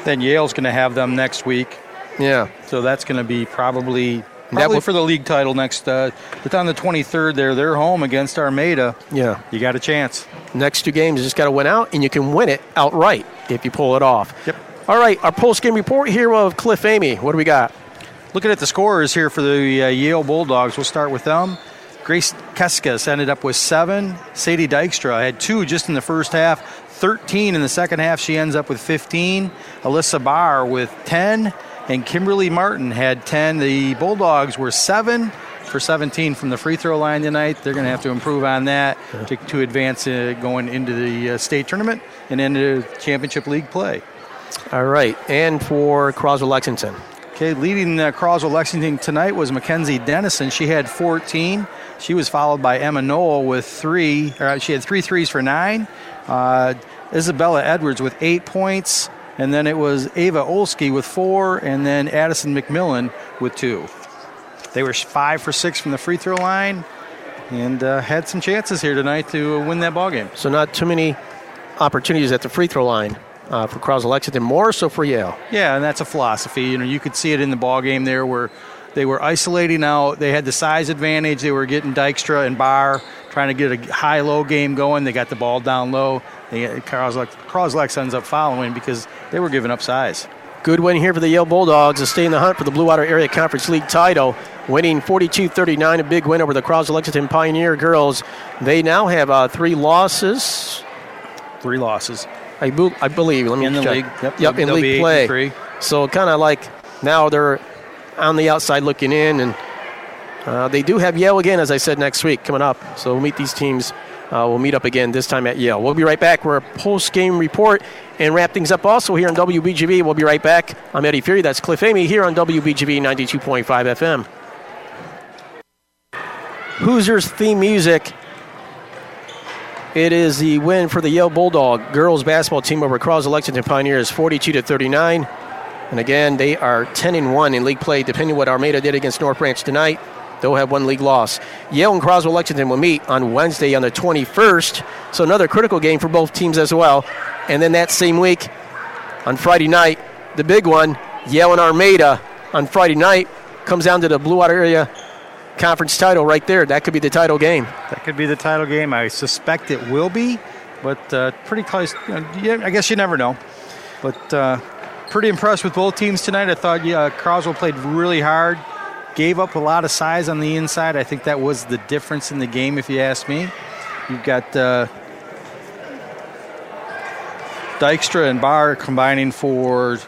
Then Yale's going to have them next week. Yeah. So that's going to be probably for the league title next. But on the 23rd, they're home against Armada. Yeah. You got a chance. Next 2 games, you just got to win out, and you can win it outright if you pull it off. Yep. All right, our post-game report here of Cliff Amy. What do we got? Looking at the scorers here for the Yale Bulldogs, we'll start with them. Grace Keskas ended up with 7. Sadie Dykstra had 2 just in the first half, 13 in the second half. She ends up with 15. Alyssa Barr with 10, and Kimberly Martin had 10. The Bulldogs were 7 for 17 from the free throw line tonight. They're going to have to improve on that to advance going into the state tournament and into championship league play. All right, and for Croswell Lexington. Okay, leading Croswell Lexington tonight was Mackenzie Dennison. She had 14. She was followed by Emma Knoll with 3. She had 3 threes for 9. Isabella Edwards with 8 points. And then it was Ava Olski with 4. And then Addison McMillan with 2. They were 5 for 6 from the free throw line and had some chances here tonight to win that ballgame. So not too many opportunities at the free throw line for Croswell Lexington, more so for Yale. Yeah, and that's a philosophy. You could see it in the ballgame there where they were isolating out. They had the size advantage. They were getting Dykstra and Barr, trying to get a high-low game going. They got the ball down low. Croswell Lex ends up following because they were giving up size. Good win here for the Yale Bulldogs to stay in the hunt for the Blue Water Area Conference League title, winning 42-39, a big win over the Croswell Lexington Pioneer girls. They now have 3 losses. 3 losses. I believe. Let me in the check. league. Yep, in league play. So kind of like now they're on the outside looking in, and they do have Yale again, as I said, next week coming up. So we'll meet these teams. We'll meet up again, this time at Yale. We'll be right back. We're a post-game report and wrap things up also here on WBGB. We'll be right back. I'm Eddie Fury. That's Cliff Amy here on WBGB 92.5 FM. Hoosiers theme music. It is the win for the Yale Bulldog girls basketball team over Croswell Lexington Pioneers, 42-39. And again, they are 10-1 in league play, depending on what Armada did against North Branch tonight. They'll have 1 league loss. Yale and Croswell Lexington will meet on Wednesday on the 21st. So another critical game for both teams as well. And then that same week, on Friday night, the big one, Yale and Armada on Friday night, comes down to the Blue Water Area Conference title right there. That could be the title game. That could be the title game. I suspect it will be, but pretty close. I guess you never know. But pretty impressed with both teams tonight. I thought Croswell played really hard, gave up a lot of size on the inside. I think that was the difference in the game, if you ask me. You've got Dykstra and Barr combining for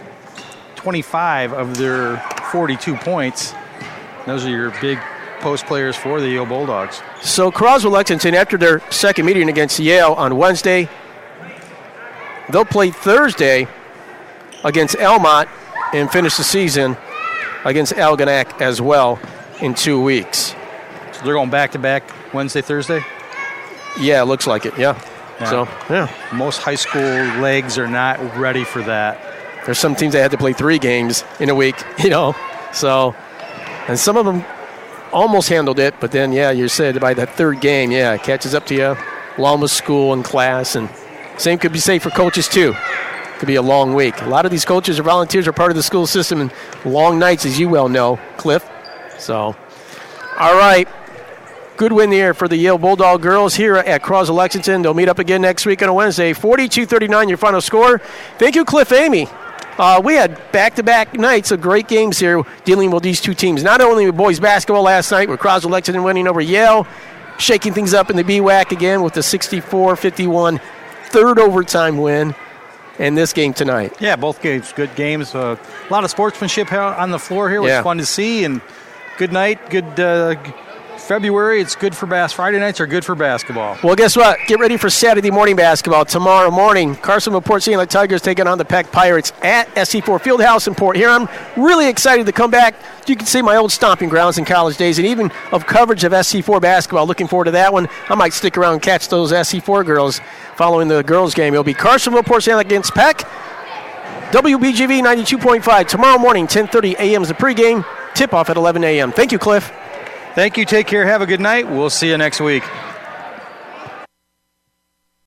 25 of their 42 points. Those are your big post players for the Yale Bulldogs. So Croswell Lexington, after their second meeting against Yale on Wednesday, they'll play Thursday against Elmont and finish the season against Algonac as well in 2 weeks. So they're going back-to-back Wednesday, Thursday? Yeah, it looks like it, yeah. So, yeah. Most high school legs are not ready for that. There's some teams that had to play 3 games in a week, so... And some of them almost handled it, but then, you said by that 3rd game, it catches up to you, along with school and class. And same could be said for coaches, too. Could be a long week. A lot of these coaches or volunteers are part of the school system, and long nights, as you well know, Cliff. So, all right. Good win there for the Yale Bulldog girls here at Croswell Lexington. They'll meet up again next week on a Wednesday. 42-39, your final score. Thank you, Cliff Amy. We had back-to-back nights of great games here dealing with these 2 teams. Not only with boys basketball last night, with Croswell Lexington winning over Yale, shaking things up in the BWAC again with the 64-51 third overtime win, and this game tonight. Yeah, both games, good games. A lot of sportsmanship on the floor here, which is fun to see. And good night, good February. It's good for Friday nights are good for basketball. Well, guess what? Get ready for Saturday morning basketball. Tomorrow morning, Carsonville Port St. Louis Tigers taking on the Peck Pirates at SC4 Fieldhouse in Port Huron. Really excited to come back. You can see my old stomping grounds in college days and even of coverage of SC4 basketball. Looking forward to that one. I might stick around and catch those SC4 girls following the girls' game. It'll be Carsonville Port St. Louis against Peck. WBGV 92.5 tomorrow morning, 10:30 a.m. is the pregame. Tip-off at 11 a.m. Thank you, Cliff. Thank you. Take care. Have a good night. We'll see you next week.